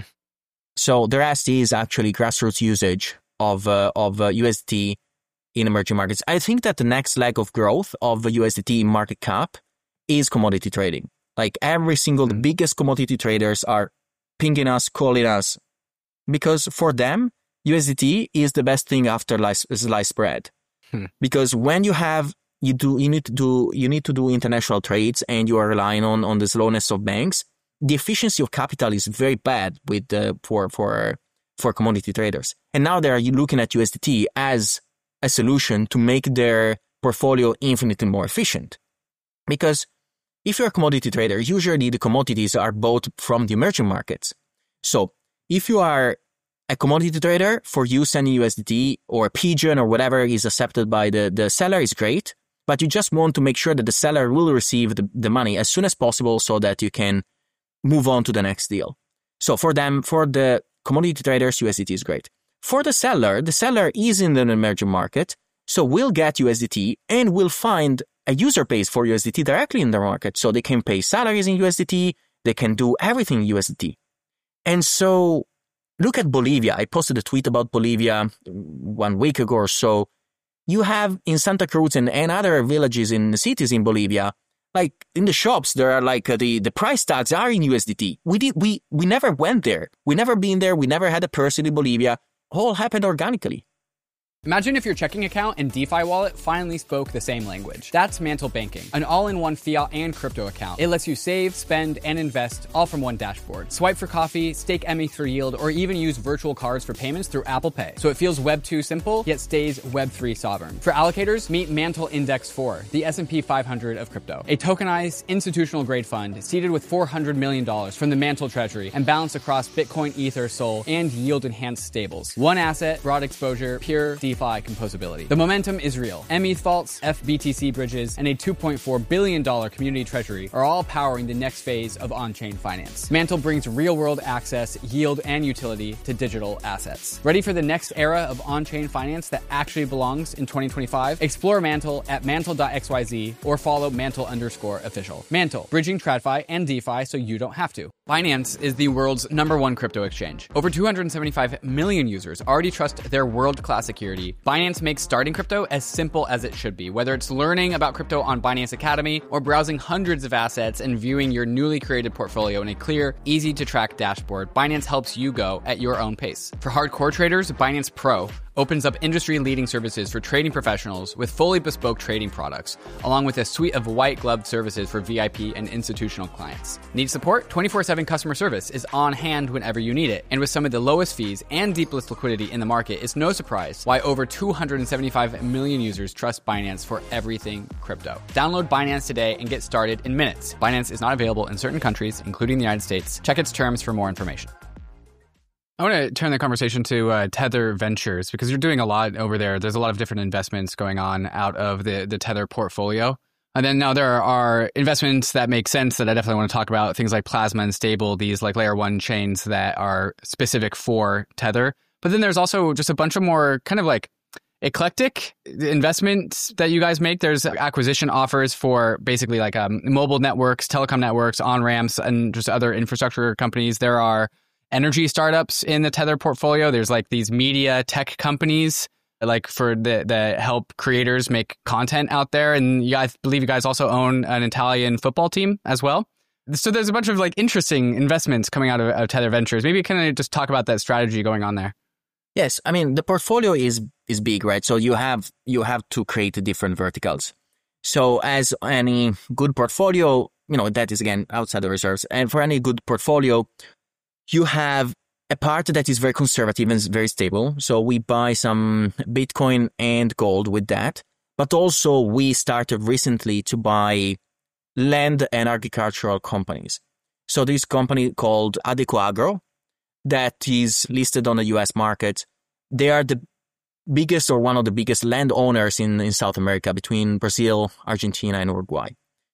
So the rest is actually grassroots usage of uh, of uh, U S D T in emerging markets. I think that the next leg of growth of U S D T market cap is commodity trading. Like every single, the biggest commodity traders are pinging us, calling us, because for them, U S D T is the best thing after sliced bread. Hmm. Because when you have You do. You need to do. You need to do international trades, and you are relying on, on the slowness of banks. The efficiency of capital is very bad with the for for for commodity traders. And now they are looking at U S D T as a solution to make their portfolio infinitely more efficient. Because if you're a commodity trader, usually the commodities are bought from the emerging markets. So if you are a commodity trader, for you sending U S D T or Pigeon or whatever is accepted by the the seller is great. But you just want to make sure that the seller will receive the, the money as soon as possible so that you can move on to the next deal. So for them, for the commodity traders, U S D T is great. For the seller, the seller is in an emerging market, so we'll get U S D T and we'll find a user base for U S D T directly in the market. So they can pay salaries in U S D T, they can do everything in U S D T. And so look at Bolivia. I posted a tweet about Bolivia one week ago or so. You have in Santa Cruz and, and other villages in the cities in Bolivia, like in the shops, there are like uh, the, the price tags are in U S D T. We did, we, we never went there. We never been there. We never had a person in Bolivia. All happened organically. Imagine if your checking account and DeFi wallet finally spoke the same language. That's Mantle Banking, an all-in-one fiat and crypto account. It lets you save, spend, and invest all from one dashboard. Swipe for coffee, stake M E for yield, or even use virtual cards for payments through Apple Pay. So it feels Web two simple, yet stays Web three sovereign. For allocators, meet Mantle Index four, the S and P five hundred of crypto. A tokenized, institutional-grade fund seeded with four hundred million dollars from the Mantle Treasury and balanced across Bitcoin, Ether, Sol, and yield-enhanced stables. One asset, broad exposure, pure DeFi composability. The momentum is real. M E T H vaults, F B T C bridges, and a two point four billion dollars community treasury are all powering the next phase of on-chain finance. Mantle brings real-world access, yield, and utility to digital assets. Ready for the next era of on-chain finance that actually belongs in twenty twenty-five? Explore Mantle at mantle dot x y z or follow Mantle underscore official. Mantle, bridging TradFi and DeFi so you don't have to. Binance is the world's number one crypto exchange. Over two hundred seventy-five million users already trust their world-class security. Binance makes starting crypto as simple as it should be, whether it's learning about crypto on Binance Academy or browsing hundreds of assets and viewing your newly created portfolio in a clear, easy-to-track dashboard. Binance helps you go at your own pace. For hardcore traders, Binance Pro opens up industry-leading services for trading professionals with fully bespoke trading products, along with a suite of white-gloved services for V I P and institutional clients. Need support? twenty-four seven customer service is on hand whenever you need it. And with some of the lowest fees and deepest liquidity in the market, it's no surprise why over two hundred seventy-five million users trust Binance for everything crypto. Download Binance today and get started in minutes. Binance is not available in certain countries, including the United States. Check its terms for more information. I want to turn the conversation to uh, Tether Ventures, because you're doing a lot over there. There's a lot of different investments going on out of the, the Tether portfolio. And then now there are investments that make sense that I definitely want to talk about, things like Plasma and Stable, these like layer one chains that are specific for Tether. But then there's also just a bunch of more kind of like eclectic investments that you guys make. There's acquisition offers for basically like um, mobile networks, telecom networks, on-ramps, and just other infrastructure companies. There are energy startups in the Tether portfolio. There's like these media tech companies like for the, the help creators make content out there. And you guys, I believe you guys also own an Italian football team as well. So there's a bunch of like interesting investments coming out of, of Tether Ventures. Maybe can I just talk about that strategy going on there? Yes, I mean, the portfolio is is big, right? So you have you have to create different verticals. So as any good portfolio, you know, that is again outside the reserves. And for any good portfolio, you have a part that is very conservative and very stable. So we buy some Bitcoin and gold with that. But also we started recently to buy land and agricultural companies. So this company called Adecoagro that is listed on the U S market. They are the biggest or one of the biggest landowners in, in South America between Brazil, Argentina, and Uruguay.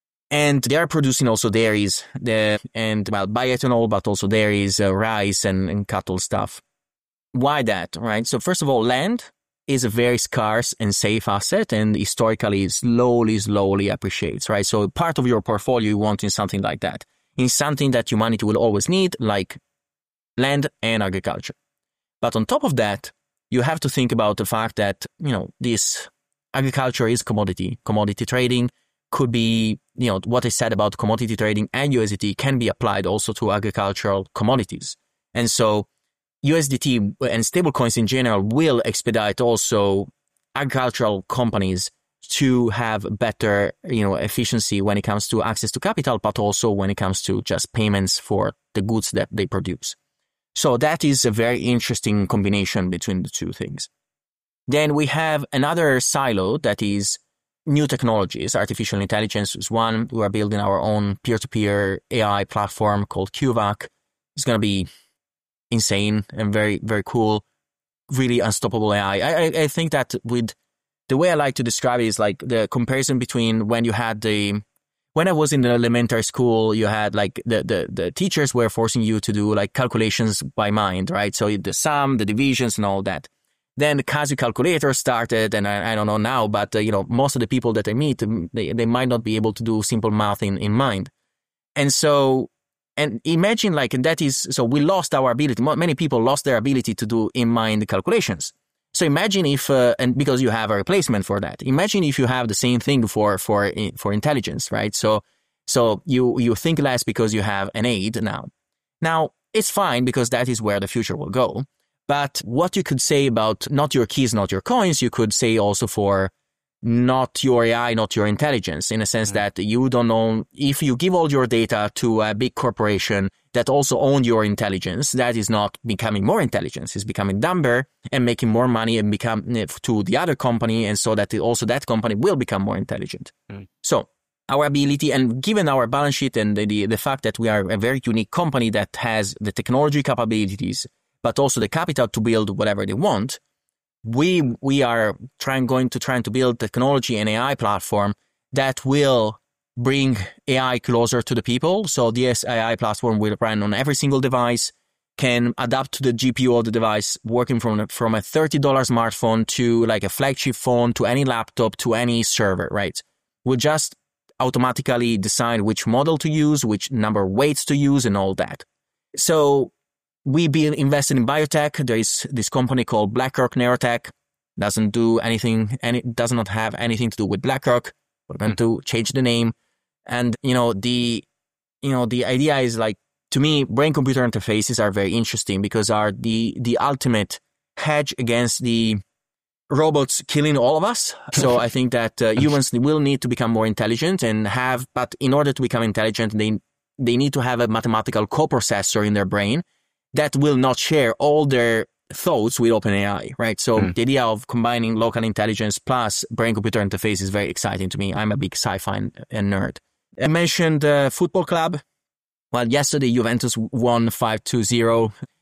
And they are producing also dairies the, and well, bioethanol, but also dairies, uh, rice and, and cattle stuff. Why that, right? So first of all, land is a very scarce and safe asset and historically slowly, slowly appreciates, right? So part of your portfolio you want in something like that, in something that humanity will always need, like land and agriculture. But on top of that, you have to think about the fact that, you know, this agriculture is commodity. Commodity trading could be, you know, what I said about commodity trading and U S D T can be applied also to agricultural commodities. And so U S D T and stablecoins in general will expedite also agricultural companies to have better, you know, efficiency when it comes to access to capital, but also when it comes to just payments for the goods that they produce. So that is a very interesting combination between the two things. Then we have another silo that is new technologies. Artificial intelligence is one. We are building our own peer-to-peer A I platform called Q VAC. It's going to be insane and very, very cool, really unstoppable A I. I, I think that with the way I like to describe it is like the comparison between when you had the, when I was in the elementary school, you had like the, the, the teachers were forcing you to do like calculations by mind, right? So the sum, the divisions and all that. Then the Casio calculator started, and I, I don't know now, but uh, you know, most of the people that I meet, they, they might not be able to do simple math in, in mind. And so, and imagine like, and that is, so we lost our ability. Many people lost their ability to do in mind calculations. So imagine if, uh, and because you have a replacement for that, imagine if you have the same thing for, for, for intelligence, right? So, so you, you think less because you have an aid now. Now, it's fine because that is where the future will go. But what you could say about not your keys, not your coins, you could say also for not your A I, not your intelligence, in a sense mm-hmm. that you don't know, if you give all your data to a big corporation that also own your intelligence, that is not becoming more intelligence, it's becoming dumber and making more money and become to the other company. And so that also that company will become more intelligent. Mm-hmm. So our ability, and given our balance sheet and the, the, the fact that we are a very unique company that has the technology capabilities, but also the capital to build whatever they want, we we are trying going to trying to build technology and A I platform that will bring A I closer to the people. So this A I platform will run on every single device, can adapt to the G P U of the device, working from from a thirty dollars smartphone to like a flagship phone to any laptop to any server, right? We'll just automatically decide which model to use, which number of weights to use, and all that. So we've been invested in biotech. There is this company called BlackRock Neurotech. Doesn't do anything, and it does not have anything to do with BlackRock. We're going mm-hmm. to change the name. And, you know, the, you know, the idea is like, to me, brain-computer interfaces are very interesting because are the, the ultimate hedge against the robots killing all of us. So I think that uh, humans will need to become more intelligent and have, but in order to become intelligent, they, they need to have a mathematical coprocessor in their brain that will not share all their thoughts with OpenAI, right? So mm. the idea of combining local intelligence plus brain-computer interface is very exciting to me. I'm a big sci-fi nerd. I mentioned uh, football club. Well, yesterday Juventus won five two zero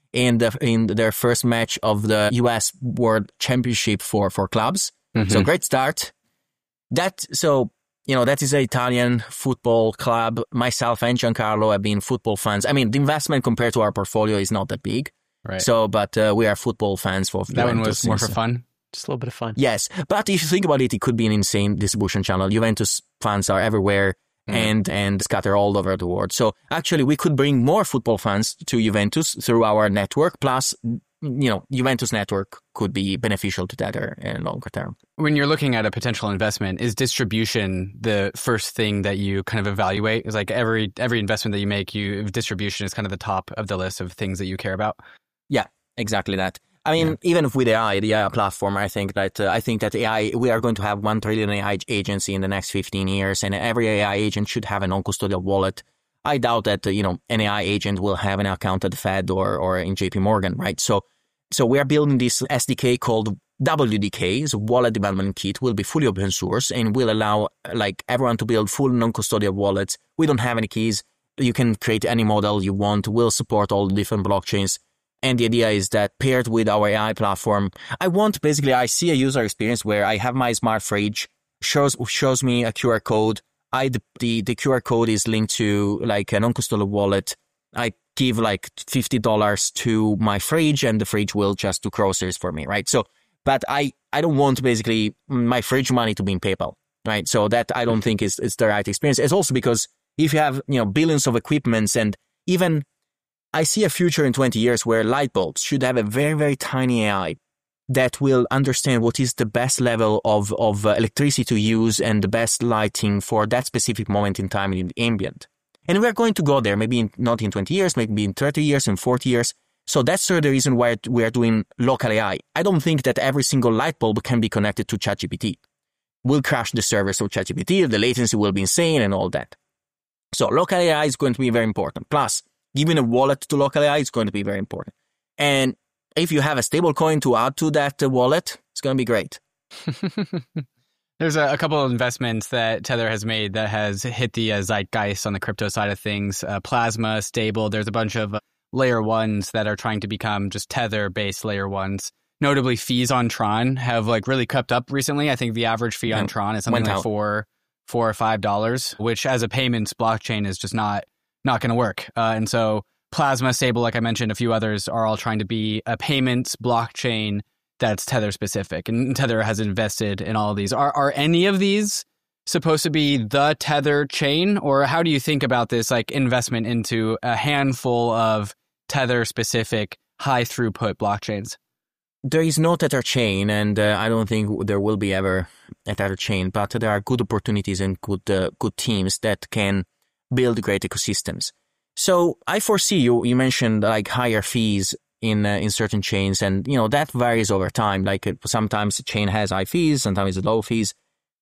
in the in their first match of the U S World Championship for, for clubs. Mm-hmm. So great start. That, so, you know, that is an Italian football club. Myself and Giancarlo have been football fans. I mean, the investment compared to our portfolio is not that big. Right. So, but uh, we are football fans for that Juventus. One was more for fun. Just a little bit of fun. Yes. But if you think about it, it could be an insane distribution channel. Juventus fans are everywhere mm. and, and scatter all over the world. So actually, we could bring more football fans to Juventus through our network. Plus, you know, Juventus network could be beneficial to that in longer term. When you're looking at a potential investment, is distribution the first thing that you kind of evaluate? Is like every every investment that you make, you distribution is kind of the top of the list of things that you care about? Yeah, exactly that. I mean, yeah. even with A I, the A I platform, I think that uh, I think that A I, we are going to have one trillion A I agency in the next fifteen years, and every A I agent should have a non-custodial wallet. I doubt that, uh, you know, an A I agent will have an account at the Fed or, or in J P Morgan, right? So, so we are building this S D K called W D K, so Wallet Development Kit, will be fully open source and will allow like everyone to build full non-custodial wallets. We don't have any keys. You can create any model you want. We'll support all the different blockchains. And the idea is that paired with our A I platform, I want basically, I see a user experience where I have my smart fridge, shows shows me a Q R code. I the, the, the Q R code is linked to like a non-custodial wallet. I give like fifty dollars to my fridge and the fridge will just do groceries for me, right? So, but I, I don't want basically my fridge money to be in PayPal, right? So that I don't think is, is the right experience. It's also because if you have, you know, billions of equipments and even I see a future in twenty years where light bulbs should have a very, very tiny A I that will understand what is the best level of, of uh, electricity to use and the best lighting for that specific moment in time in the ambient. And we're going to go there, maybe in, not in twenty years, maybe in thirty years, in forty years. So that's sort of the reason why we're doing local A I. I don't think that every single light bulb can be connected to ChatGPT. We'll crash the servers of ChatGPT, the latency will be insane and all that. So local A I is going to be very important. Plus, giving a wallet to local A I is going to be very important. And if you have a stable coin to add to that uh, wallet, it's going to be great. There's a, a couple of investments that Tether has made that has hit the uh, zeitgeist on the crypto side of things. Uh, Plasma, Stable. There's a bunch of uh, layer ones that are trying to become just Tether-based layer ones. Notably, fees on Tron have like really crept up recently. I think the average fee on Tron is something like four, four or five dollars, which as a payments blockchain is just not not going to work. Uh, and so Plasma, Stable, like I mentioned, a few others are all trying to be a payments blockchain that's Tether specific. And Tether has invested in all of these. Are are any of these supposed to be the Tether chain? Or how do you think about this like investment into a handful of Tether specific high throughput blockchains? There is no Tether chain, and uh, I don't think there will be ever a Tether chain, but there are good opportunities and good uh, good teams that can build great ecosystems. So I foresee you, you mentioned like higher fees in uh, in certain chains, and you know that varies over time. Like uh, sometimes a chain has high fees, sometimes it's low fees.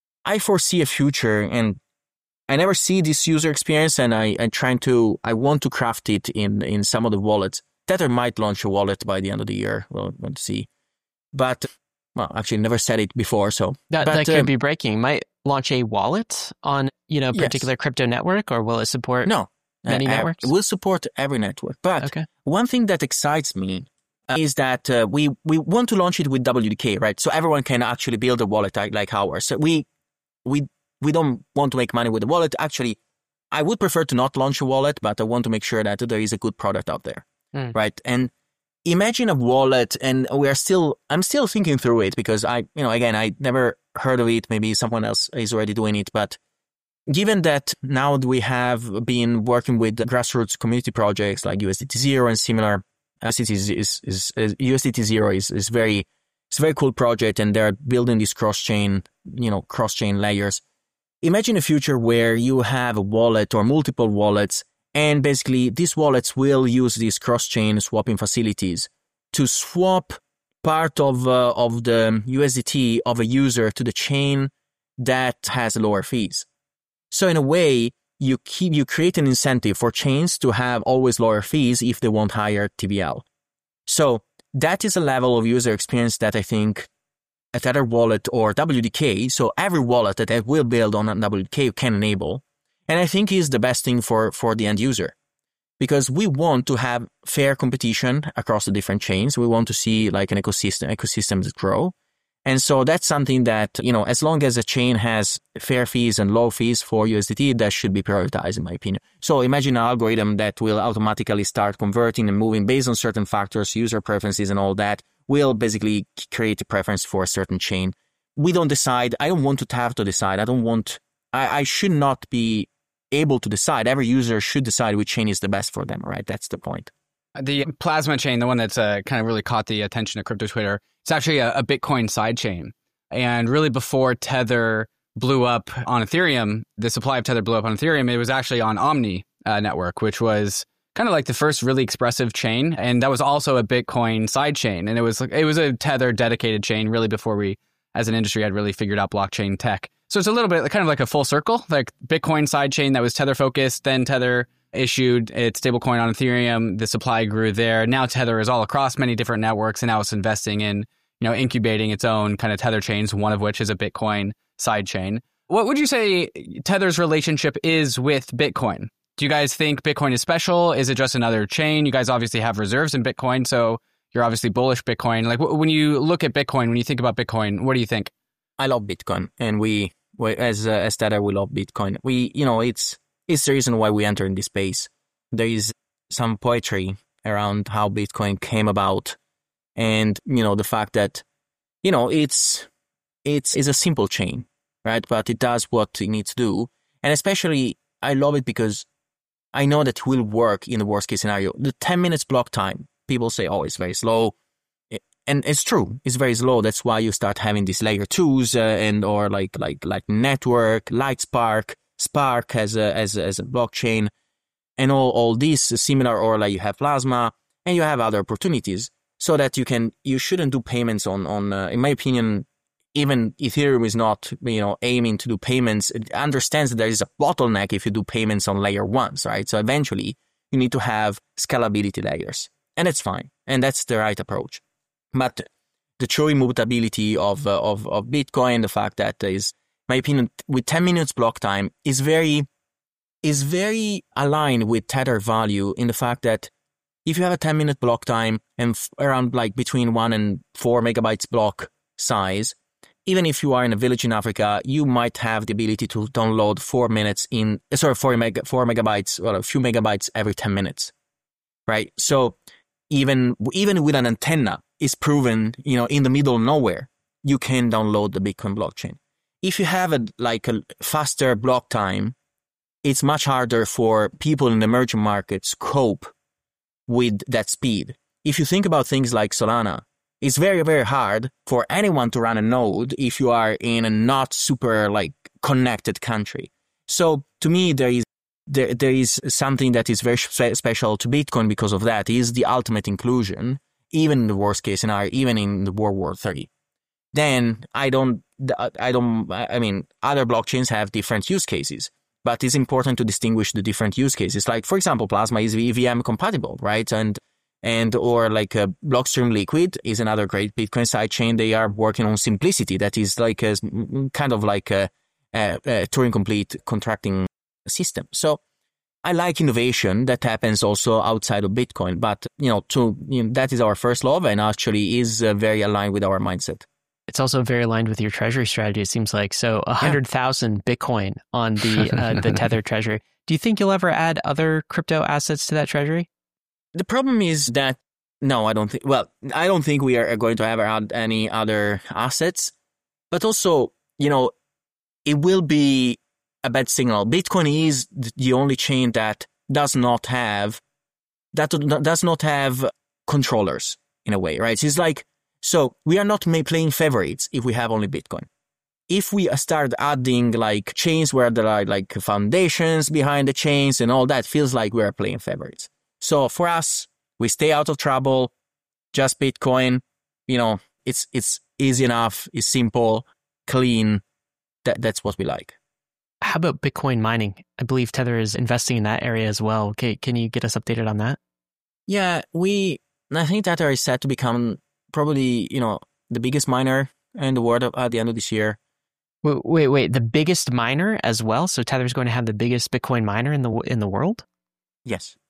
I foresee a future, and I never see this user experience, and I I trying to I want to craft it in in some of the wallets. Tether might launch a wallet by the end of the year. We'll, we'll see. But well, actually, never said it before, so that but, that could um, be breaking. Might launch a wallet on you know particular yes. crypto network, or will it support no many uh, networks? We'll support every network. But okay. one thing that excites me uh, is that uh, we we want to launch it with W D K, right? So everyone can actually build a wallet like, like ours. So we we we don't want to make money with the wallet. Actually, I would prefer to not launch a wallet, but I want to make sure that there is a good product out there, mm. right? And imagine a wallet, and we are still, I'm still thinking through it because I, you know, again, I never heard of it. Maybe someone else is already doing it. But given that now we have been working with grassroots community projects like U S D T Zero and similar, U S D T is, is, is, is U S D T Zero is, is very, it's a very cool project, and they're building these cross-chain, you know, cross-chain layers. Imagine a future where you have a wallet or multiple wallets, and basically these wallets will use these cross-chain swapping facilities to swap part of uh, of the U S D T of a user to the chain that has lower fees. So in a way, you keep you create an incentive for chains to have always lower fees if they want higher T V L. So that is a level of user experience that I think a Tether wallet or W D K, so every wallet that I will build on a W D K can enable. And I think is the best thing for, for the end user. because we want to have fair competition across the different chains. We want to see like an ecosystem, ecosystems grow. And so that's something that, you know, as long as a chain has fair fees and low fees for U S D T, that should be prioritized, in my opinion. So imagine an algorithm that will automatically start converting and moving based on certain factors, user preferences and all that, will basically create a preference for a certain chain. We don't decide. I don't want to have to decide. I don't want, I, I should not be able to decide. Every user should decide which chain is the best for them, right? That's the point. The Plasma chain, the one that's uh, kind of really caught the attention of crypto Twitter, it's actually a, a Bitcoin sidechain. And really before Tether blew up on Ethereum, the supply of Tether blew up on Ethereum, it was actually on Omni uh, network, which was kind of like the first really expressive chain. And that was also a Bitcoin sidechain. And it was, it was a Tether dedicated chain really before we, as an industry, had really figured out blockchain tech. So it's a little bit kind of like a full circle, like Bitcoin sidechain that was Tether focused, then Tether issued its stablecoin on Ethereum. The supply grew there. Now Tether is all across many different networks, and now it's investing in, you know, incubating its own kind of Tether chains, one of which is a Bitcoin sidechain. What would you say Tether's relationship is with Bitcoin? Do you guys think Bitcoin is special? Is it just another chain? You guys obviously have reserves in Bitcoin, so you're obviously bullish Bitcoin. Like when you look at Bitcoin, when you think about Bitcoin, what do you think? I love Bitcoin, and we, as uh, as Tether, we love Bitcoin. We, you know, it's It's the reason why we enter in this space. There is some poetry around how Bitcoin came about, and you know the fact that you know it's it's it's a simple chain, right? But it does what it needs to do, and especially I love it because I know that it will work in the worst case scenario. The ten minutes block time, people say, oh, it's very slow, and it's true, it's very slow. That's why you start having these layer twos uh, and or like like like network, Lightspark. Spark as a as a, as a blockchain, and all all these similar, or like you have Plasma, and you have other opportunities, so that you can you shouldn't do payments on on. Uh, in my opinion, even Ethereum is not you know aiming to do payments. It understands that there is a bottleneck if you do payments on layer ones, right? So eventually you need to have scalability layers, and it's fine, and that's the right approach. But the true immutability of uh, of of Bitcoin, the fact that there is, my opinion, with ten minutes block time is very, is very aligned with Tether value in the fact that if you have a ten minute block time and f- around like between one and four megabytes block size, even if you are in a village in Africa, you might have the ability to download four minutes in, sorry, four, mega, four megabytes, well, a few megabytes every ten minutes, right? So even, even with an antenna, it's proven, you know, in the middle of nowhere, you can download the Bitcoin blockchain. If you have a like a faster block time, it's much harder for people in emerging markets cope with that speed. If you think about things like Solana, it's very, very hard for anyone to run a node if you are in a not super like connected country. So to me, there is there, there is something that is very special to Bitcoin because of that. It is the ultimate inclusion, even in the worst case scenario, even in the World War Three. Then I don't, I don't, I mean, other blockchains have different use cases, but it's important to distinguish the different use cases. Like, for example, Plasma is E V M compatible, right? And, and, or like a Blockstream Liquid is another great Bitcoin sidechain. They are working on simplicity. That is like a kind of like a, a, a Turing complete contracting system. So I like innovation that happens also outside of Bitcoin, but you know, to, you know, that is our first love and actually is uh, very aligned with our mindset. It's also very aligned with your treasury strategy, it seems like. So one hundred thousand yeah. Bitcoin on the uh, the Tether treasury. Do you think you'll ever add other crypto assets to that treasury? The problem is that, no, I don't think, well, I don't think we are going to ever add any other assets. But also, you know, it will be a bad signal. Bitcoin is the only chain that does not have, that does not have controllers in a way, right? It's like, so we are not playing favorites if we have only Bitcoin. If we start adding like chains where there are like foundations behind the chains and all that, feels like we are playing favorites. So for us, we stay out of trouble, just Bitcoin, you know, it's it's easy enough, it's simple, clean. That that's what we like. How about Bitcoin mining? I believe Tether is investing in that area as well. Okay, can you get us updated on that? Yeah, we, I think Tether is set to become probably, you know, the biggest miner in the world at the end of this year. Wait, wait, wait, the biggest miner as well? So Tether's going to have the biggest Bitcoin miner in the in the world? Yes.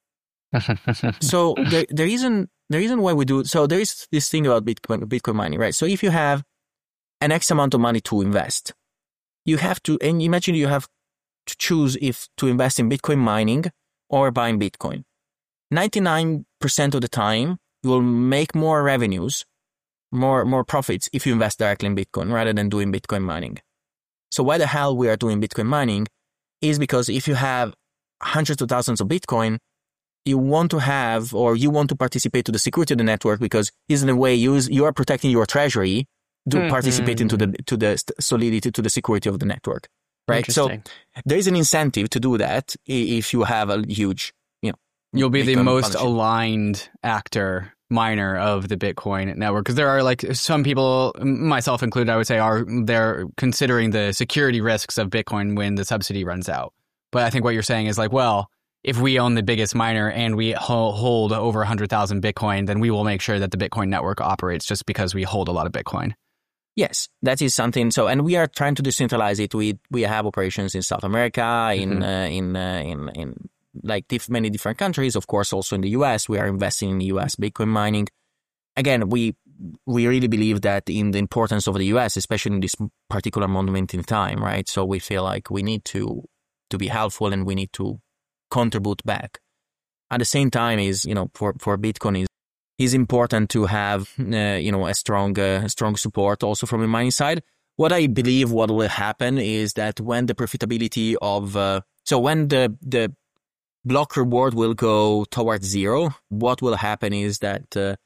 So the, the reason the reason why we do so there is this thing about Bitcoin Bitcoin mining, right? So if you have an X amount of money to invest, you have to, and imagine you have to choose if to invest in Bitcoin mining or buying Bitcoin. ninety-nine percent of the time, you will make more revenues, more more profits if you invest directly in Bitcoin rather than doing Bitcoin mining. So why the hell we are doing Bitcoin mining is because if you have hundreds of thousands of Bitcoin, you want to have, or you want to participate to the security of the network because is in a way you, you are protecting your treasury to mm-hmm. participate into the, to the solidity, to the security of the network, right? So there is an incentive to do that if you have a huge, you know. You'll be Bitcoin the most aligned actor, miner of the Bitcoin network. Because there are like some people, myself included, I would say, are they're considering the security risks of Bitcoin when the subsidy runs out. But I think what you're saying is like, well, if we own the biggest miner and we ho- hold over one hundred thousand Bitcoin, then we will make sure that the Bitcoin network operates just because we hold a lot of Bitcoin. Yes, that is something. So, and we are trying to decentralize it. We we have operations in South America, in mm-hmm. uh, in uh, in in like diff- many different countries. Of course, also in the U S, we are investing in U S Bitcoin mining. Again, we we really believe that in the importance of the U S, especially in this particular moment in time, right? So we feel like we need to to be helpful and we need to contribute back. At the same time, is you know for for Bitcoin is is important to have uh, you know a strong uh, strong support also from the mining side. What I believe what will happen is that when the profitability of uh, so when the the block reward will go towards zero, what will happen is that uh,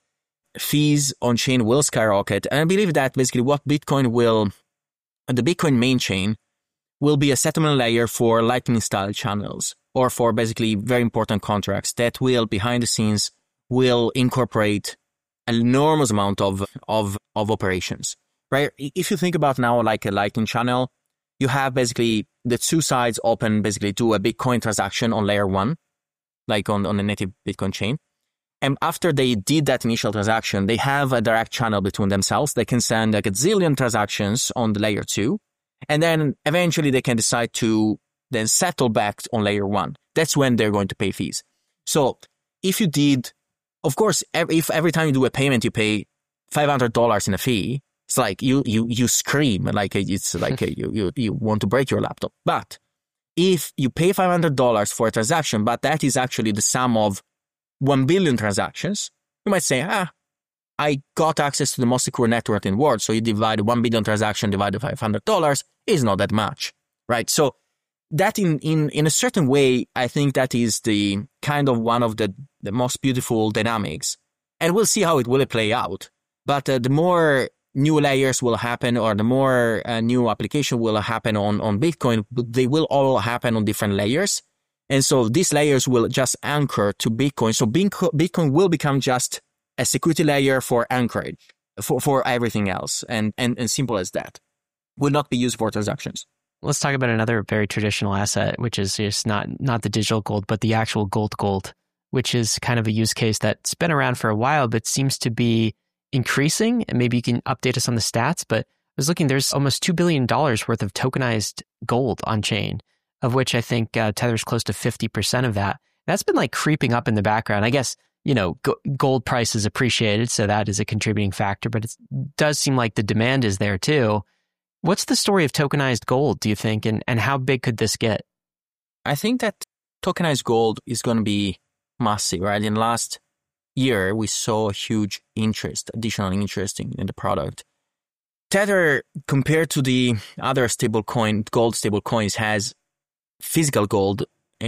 fees on chain will skyrocket, and I believe that basically what Bitcoin will the Bitcoin main chain will be a settlement layer for Lightning style channels, or for basically very important contracts that will, behind the scenes, will incorporate an enormous amount of, of, of operations, right? If you think about now like a Lightning channel, you have basically the two sides open, basically do a Bitcoin transaction on layer one, like on, on the native Bitcoin chain. And after they did that initial transaction, they have a direct channel between themselves. They can send like a zillion transactions on the layer two. And then eventually they can decide to then settle back on layer one. That's when they're going to pay fees. So if you did, of course, if every time you do a payment, you pay five hundred dollars in a fee, it's like you, you, you scream, like it's like a, you, you, you want to break your laptop. But if you pay five hundred dollars for a transaction, but that is actually the sum of one billion transactions, you might say, ah, I got access to the most secure network in the world. So you divide one billion transaction divided by five hundred dollars is not that much, right? So that in, in, in a certain way, I think that is the kind of one of the, the most beautiful dynamics. And we'll see how it will play out. But uh, the more new layers will happen, or the more uh, new application will happen on, on Bitcoin, they will all happen on different layers. And so these layers will just anchor to Bitcoin. So Bitcoin will become just a security layer for anchorage for, for everything else. And, and, and simple as that. Will not be used for transactions. Let's talk about another very traditional asset, which is just not, not the digital gold, but the actual gold gold, which is kind of a use case that's been around for a while, but seems to be increasing. And maybe you can update us on the stats, but I was looking, there's almost two billion dollars worth of tokenized gold on chain, of which I think uh, Tether's close to fifty percent of that. That's been like creeping up in the background. I guess, you know, go- gold price is appreciated, so that is a contributing factor, but it does seem like the demand is there too. What's the story of tokenized gold, do you think, and, and how big could this get? I think that tokenized gold is going to be massive, right? In the last year, we saw a huge interest, additional interest in, in the product. Tether, compared to the other stablecoin, gold stablecoins, has physical gold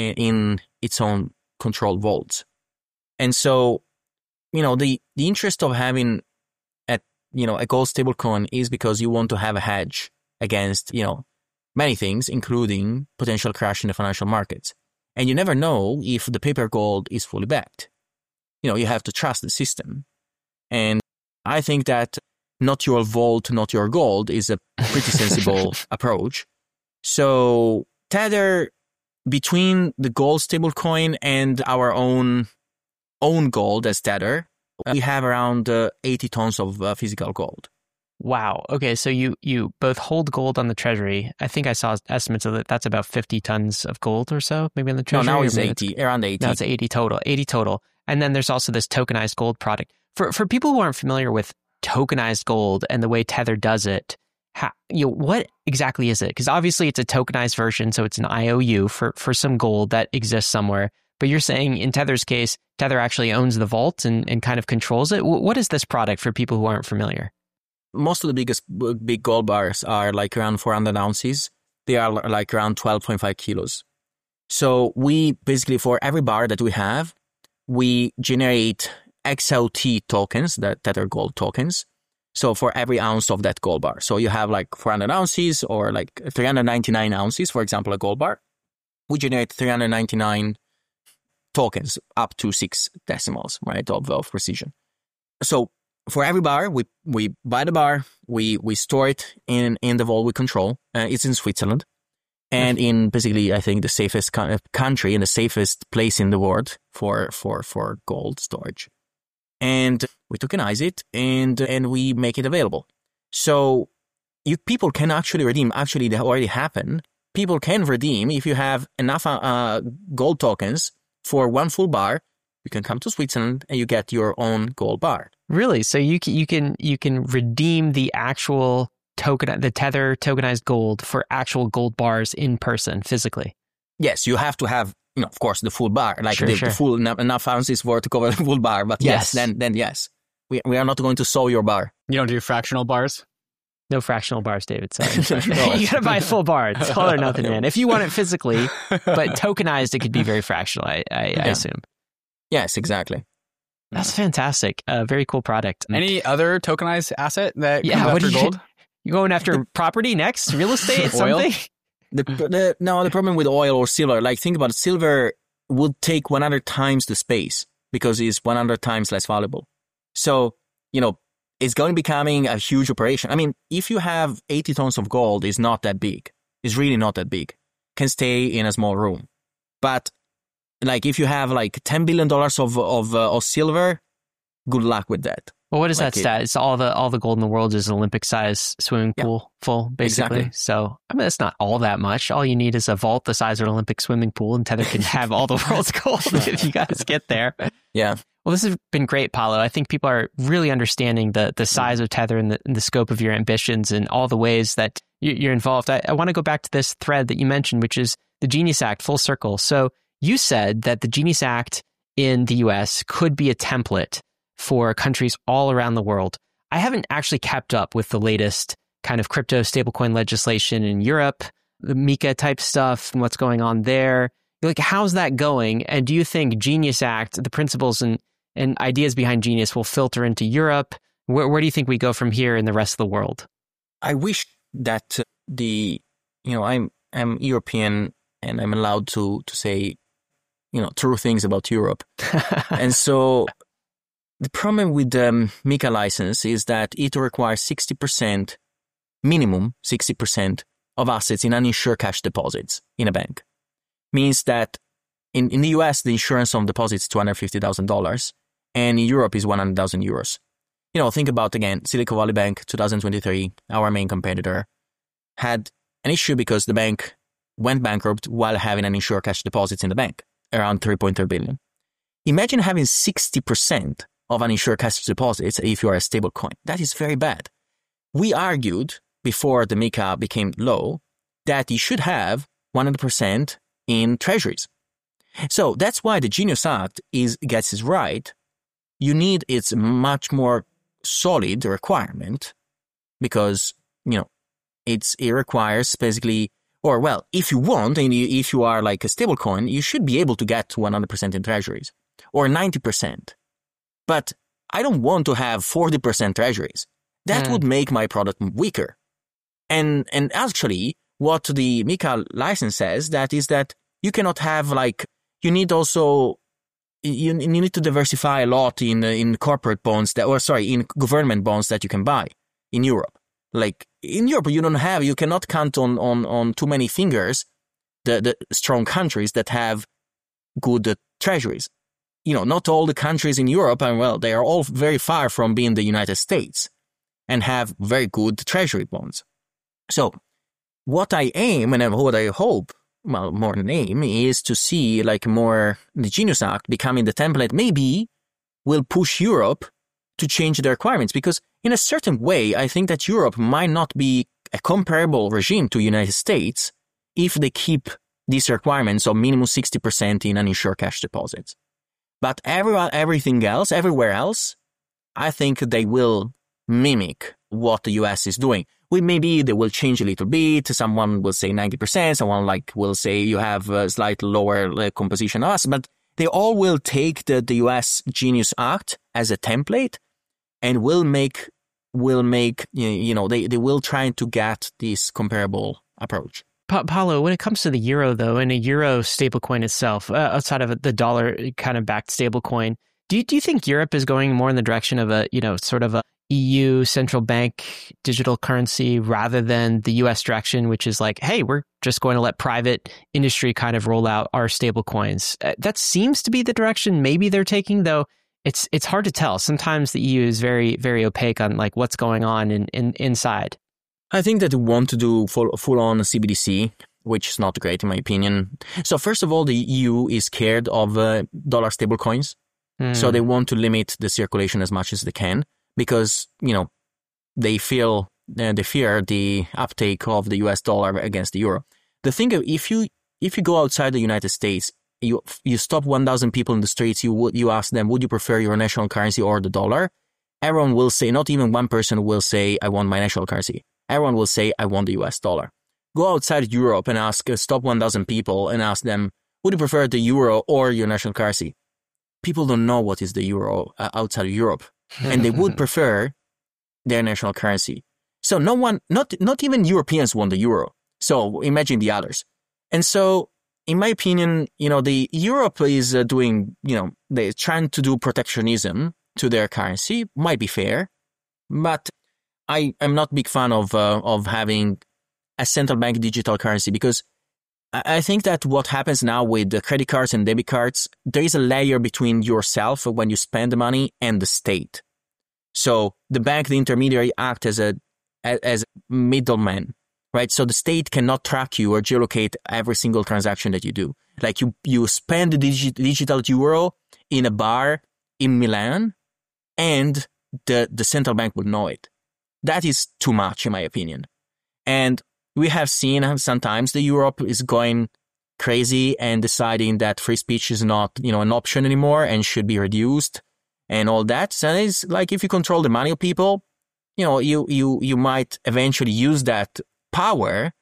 in its own controlled vaults. And so, you know, the, the interest of having a, you know, a gold stablecoin is because you want to have a hedge against, you know, many things, including potential crash in the financial markets. And you never know if the paper gold is fully backed. You know, you have to trust the system. And I think that not your vault, not your gold is a pretty sensible approach. So Tether, between the gold stablecoin and our own own gold as Tether, we have around uh, eighty tons of uh, physical gold. Wow. Okay, so you you both hold gold on the treasury. I think I saw estimates of it. That's about fifty tons of gold or so, maybe on the treasury. No, now it's eighty, it's, around eighty. Now it's eighty total, eighty total. And then there's also this tokenized gold product. For for people who aren't familiar with tokenized gold and the way Tether does it, how, you know, what exactly is it? Because obviously it's a tokenized version, so it's an I O U for, for some gold that exists somewhere. But you're saying in Tether's case, Tether actually owns the vault and, and kind of controls it. What is this product for people who aren't familiar? Most of the biggest big gold bars are like around four hundred ounces. They are like around twelve point five kilos. So we basically, for every bar that we have, we generate X L T tokens, that Tether gold tokens. So for every ounce of that gold bar. So you have like four hundred ounces or like three hundred ninety-nine ounces, for example, a gold bar. We generate three hundred ninety-nine tokens up to six decimals, right, of, of precision. So for every bar, we we buy the bar, we we store it in, in the vault we control. Uh, it's in Switzerland. And in basically, I think, the safest co- country and the safest place in the world for, for, for gold storage. And we tokenize it and and we make it available. So you people can actually redeem. Actually, that already happened. People can redeem if you have enough uh, gold tokens for one full bar. You can come to Switzerland and you get your own gold bar. Really? So you can, you can you can redeem the actual token, the Tether tokenized gold for actual gold bars in person, physically? Yes, you have to have, you know, of course, the full bar, like sure, the, sure. the full enough, enough ounces for to cover the full bar. But yes, yes then then yes, we we are not going to sew your bar. You don't do fractional bars? No fractional bars, David. Sorry. You got to buy a full bar. It's all or nothing, man. If you want it physically, but tokenized, it could be very fractional, I, I, yeah. I assume. Yes, exactly. That's fantastic. A uh, very cool product. Any other tokenized asset that yeah, comes what after you, gold? You going after property next? Real estate? Something? The, the, no, the problem with oil or silver, like think about it, silver would take one hundred times the space because it's one hundred times less valuable. So, you know, it's going to be becoming a huge operation. I mean, if you have eighty tons of gold, it's not that big. It's really not that big. Can stay in a small room. But like if you have like ten billion dollars of, of, uh, of silver, good luck with that. Well, what is like that stat? It, it's all the all the gold in the world is an Olympic-sized swimming pool yeah, full, basically. Exactly. So, I mean, it's not all that much. All you need is a vault the size of an Olympic swimming pool, and Tether can have all the world's gold if you guys get there. Yeah. Well, this has been great, Paolo. I think people are really understanding the the size of Tether and the, and the scope of your ambitions and all the ways that you're involved. I, I want to go back to this thread that you mentioned, which is the Genius Act, full circle. So you said that the Genius Act in the U S could be a template for countries all around the world. I haven't actually kept up with the latest kind of crypto stablecoin legislation in Europe, the MiCA type stuff and what's going on there. Like, how's that going? And do you think Genius Act, the principles and, and ideas behind Genius will filter into Europe? Where, where do you think we go from here in the rest of the world? I wish that the, you know, I'm I'm European and I'm allowed to to say, you know, true things about Europe. And so the problem with the um, MiCA license is that it requires sixty percent, minimum sixty percent of assets in uninsured cash deposits in a bank. Means that in, in the U S, the insurance on deposits is two hundred fifty thousand dollars, and in Europe is one hundred thousand euros. You know, think about, again, Silicon Valley Bank, twenty twenty-three, our main competitor, had an issue because the bank went bankrupt while having uninsured cash deposits in the bank, around three point three billion. Imagine having sixty percent of uninsured cash deposits if you are a stablecoin. That is very bad. We argued before the MiCA became law that you should have one hundred percent in treasuries. So that's why the Genius Act is gets it right. You need its much more solid requirement because, you know, it's it requires basically, or well, if you want, and you, if you are like a stablecoin, you should be able to get to one hundred percent in treasuries or ninety percent. But I don't want to have forty percent treasuries. That mm. would make my product weaker. And and actually, what the MiCA license says that is that you cannot have like, you need also, you, you need to diversify a lot in in corporate bonds that, or sorry, in government bonds that you can buy in Europe. Like in Europe, you don't have, you cannot count on on on too many fingers the the strong countries that have good uh, treasuries. You know, not all the countries in Europe, and well, they are all very far from being the United States. and have very good treasury bonds. So what I aim and what I hope, well, more than aim, is to see like more the Genius Act becoming the template maybe will push Europe to change their requirements, because in a certain way, I think that Europe might not be a comparable regime to the United States if they keep these requirements of minimum sixty percent in uninsured cash deposits. But everywhere, everything else, everywhere else, I think they will mimic what the U S is doing. We maybe they will change a little bit. Someone will say ninety percent. Someone like will say you have a slightly lower uh, composition of us, but they all will take the, the U S Genius Act as a template and will make, will make, you know, they, they will try to get this comparable approach. Pa- Paolo, when it comes to the euro, though, and a euro stablecoin itself, uh, outside of the dollar kind of backed stablecoin, do you, do you think Europe is going more in the direction of a, you know, sort of a E U central bank digital currency rather than the U S direction, which is like, hey, we're just going to let private industry kind of roll out our stablecoins? Uh, that seems to be the direction maybe they're taking, though it's it's hard to tell. Sometimes the E U is very, very opaque on like what's going on in, in inside. I think that they want to do full, full-on C B D C, which is not great in my opinion. So first of all, the E U is scared of uh, dollar stablecoins. Mm. So they want to limit the circulation as much as they can because, you know, they feel, uh, they fear the uptake of the U S dollar against the euro. The thing, if you if you go outside the United States, you you stop one thousand people in the streets, you you ask them, would you prefer your national currency or the dollar? Everyone will say, not even one person will say, I want my national currency. Everyone will say, I want the U S dollar. Go outside Europe and ask, uh, stop one thousand people and ask them, would you prefer the euro or your national currency? People don't know what is the euro uh, outside of Europe, and they would prefer their national currency. So no one, not not even Europeans want the euro. So imagine the others. And so, in my opinion, you know, the Europe is uh, doing, you know, they're trying to do protectionism to their currency. Might be fair, but I am not a big fan of uh, of having a central bank digital currency, because I think that what happens now with the credit cards and debit cards, there is a layer between yourself when you spend the money and the state. So the bank, the intermediary, act as a as a middleman, right? So the state cannot track you or geolocate every single transaction that you do. Like you you spend the digi- digital euro in a bar in Milan, and the the central bank would know it. That is too much, in my opinion. And we have seen sometimes the Europe is going crazy and deciding that free speech is not, you know, an option anymore and should be reduced and all that. So it's like if you control the money of people, you know, you you you might eventually use that power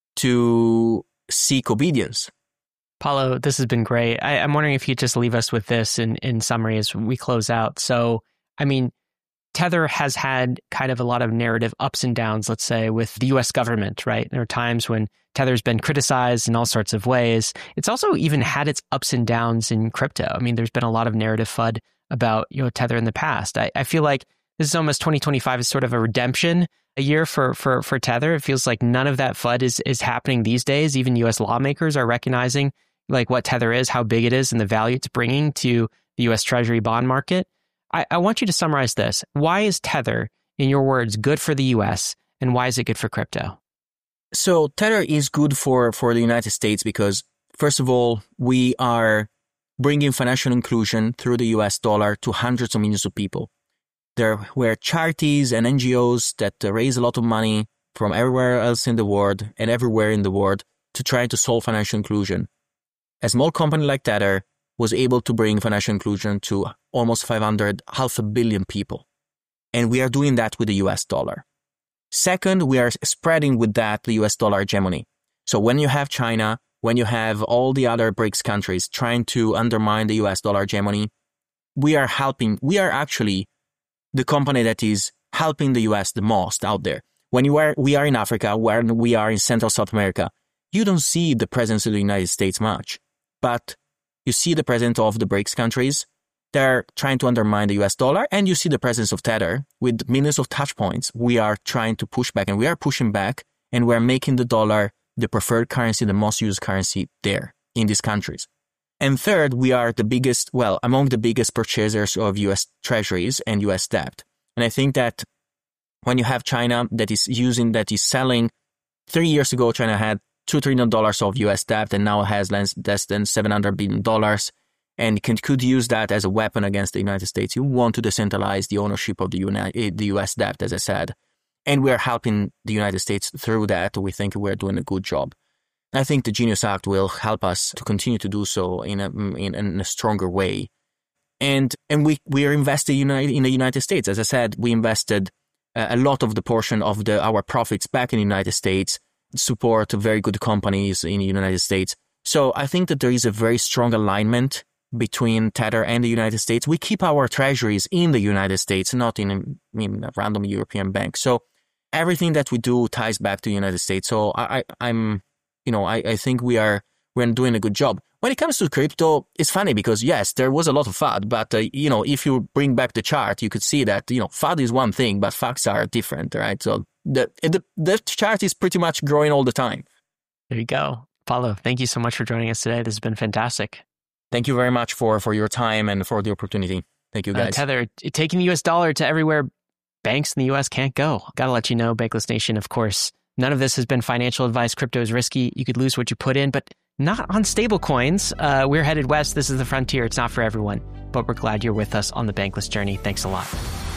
to seek obedience. Paolo, this has been great. I, I'm wondering if you just leave us with this in, in summary as we close out. So, I mean, Tether has had kind of a lot of narrative ups and downs, let's say, with the U S government, right? There are times when Tether's been criticized in all sorts of ways. It's also even had its ups and downs in crypto. I mean, there's been a lot of narrative FUD about, you know, Tether in the past. I, I feel like this is almost twenty twenty-five is sort of a redemption a year for, for, for Tether. It feels like none of that FUD is, is happening these days. Even U S lawmakers are recognizing like what Tether is, how big it is, and the value it's bringing to the U S Treasury bond market. I, I want you to summarize this. Why is Tether, in your words, good for the U S, and why is it good for crypto? So Tether is good for, for the United States because, first of all, we are bringing financial inclusion through the U S dollar to hundreds of millions of people. There were charities and N G Os that raise a lot of money from everywhere else in the world and everywhere in the world to try to solve financial inclusion. A small company like Tether was able to bring financial inclusion to almost five hundred, half a billion people. And we are doing that with the U S dollar. Second, we are spreading with that the U S dollar hegemony. So when you have China, when you have all the other BRICS countries trying to undermine the U S dollar hegemony, we are helping, we are actually the company that is helping the U S the most out there. When you are, we are in Africa, when we are in Central South America, you don't see the presence of the United States much, but you see the presence of the BRICS countries. They're trying to undermine the U S dollar, and you see the presence of Tether with millions of touch points. We are trying to push back, and we are pushing back, and we're making the dollar the preferred currency, the most used currency there in these countries. And third, we are the biggest, well, among the biggest purchasers of U S treasuries and U S debt. And I think that when you have China that is using, that is selling, three years ago, China had two trillion dollars of U S debt and now has less, less than seven hundred billion dollars and can, could use that as a weapon against the United States. You want to decentralize the ownership of the, Uni- the U S debt, as I said. And we're helping the United States through that. We think we're doing a good job. I think the Genius Act will help us to continue to do so in a, in, in a stronger way. And and we, we are invested in the United States. As I said, we invested a lot of the portion of the our profits back in the United States, support very good companies in the United States. So I think that there is a very strong alignment between Tether and the United States. We keep our treasuries in the United States, not in a, in a random European bank. So everything that we do ties back to the United States. So I, I, I'm, you know, I, I think we are we're doing a good job. When it comes to crypto, it's funny because yes, there was a lot of F U D, but uh, you know, if you bring back the chart, you could see that, you know, F U D is one thing, but facts are different, right? So the the, the chart is pretty much growing all the time. There you go. Paulo, thank you so much for joining us today. This has been fantastic. Thank you very much for, for your time and for the opportunity. Thank you, guys. Uh, Tether, taking the U S dollar to everywhere banks in the U S can't go. Got to let you know, Bankless Nation, of course, none of this has been financial advice. Crypto is risky. You could lose what you put in, but not on stablecoins. Uh, we're headed west. This is the frontier. It's not for everyone, but we're glad you're with us on the Bankless journey. Thanks a lot.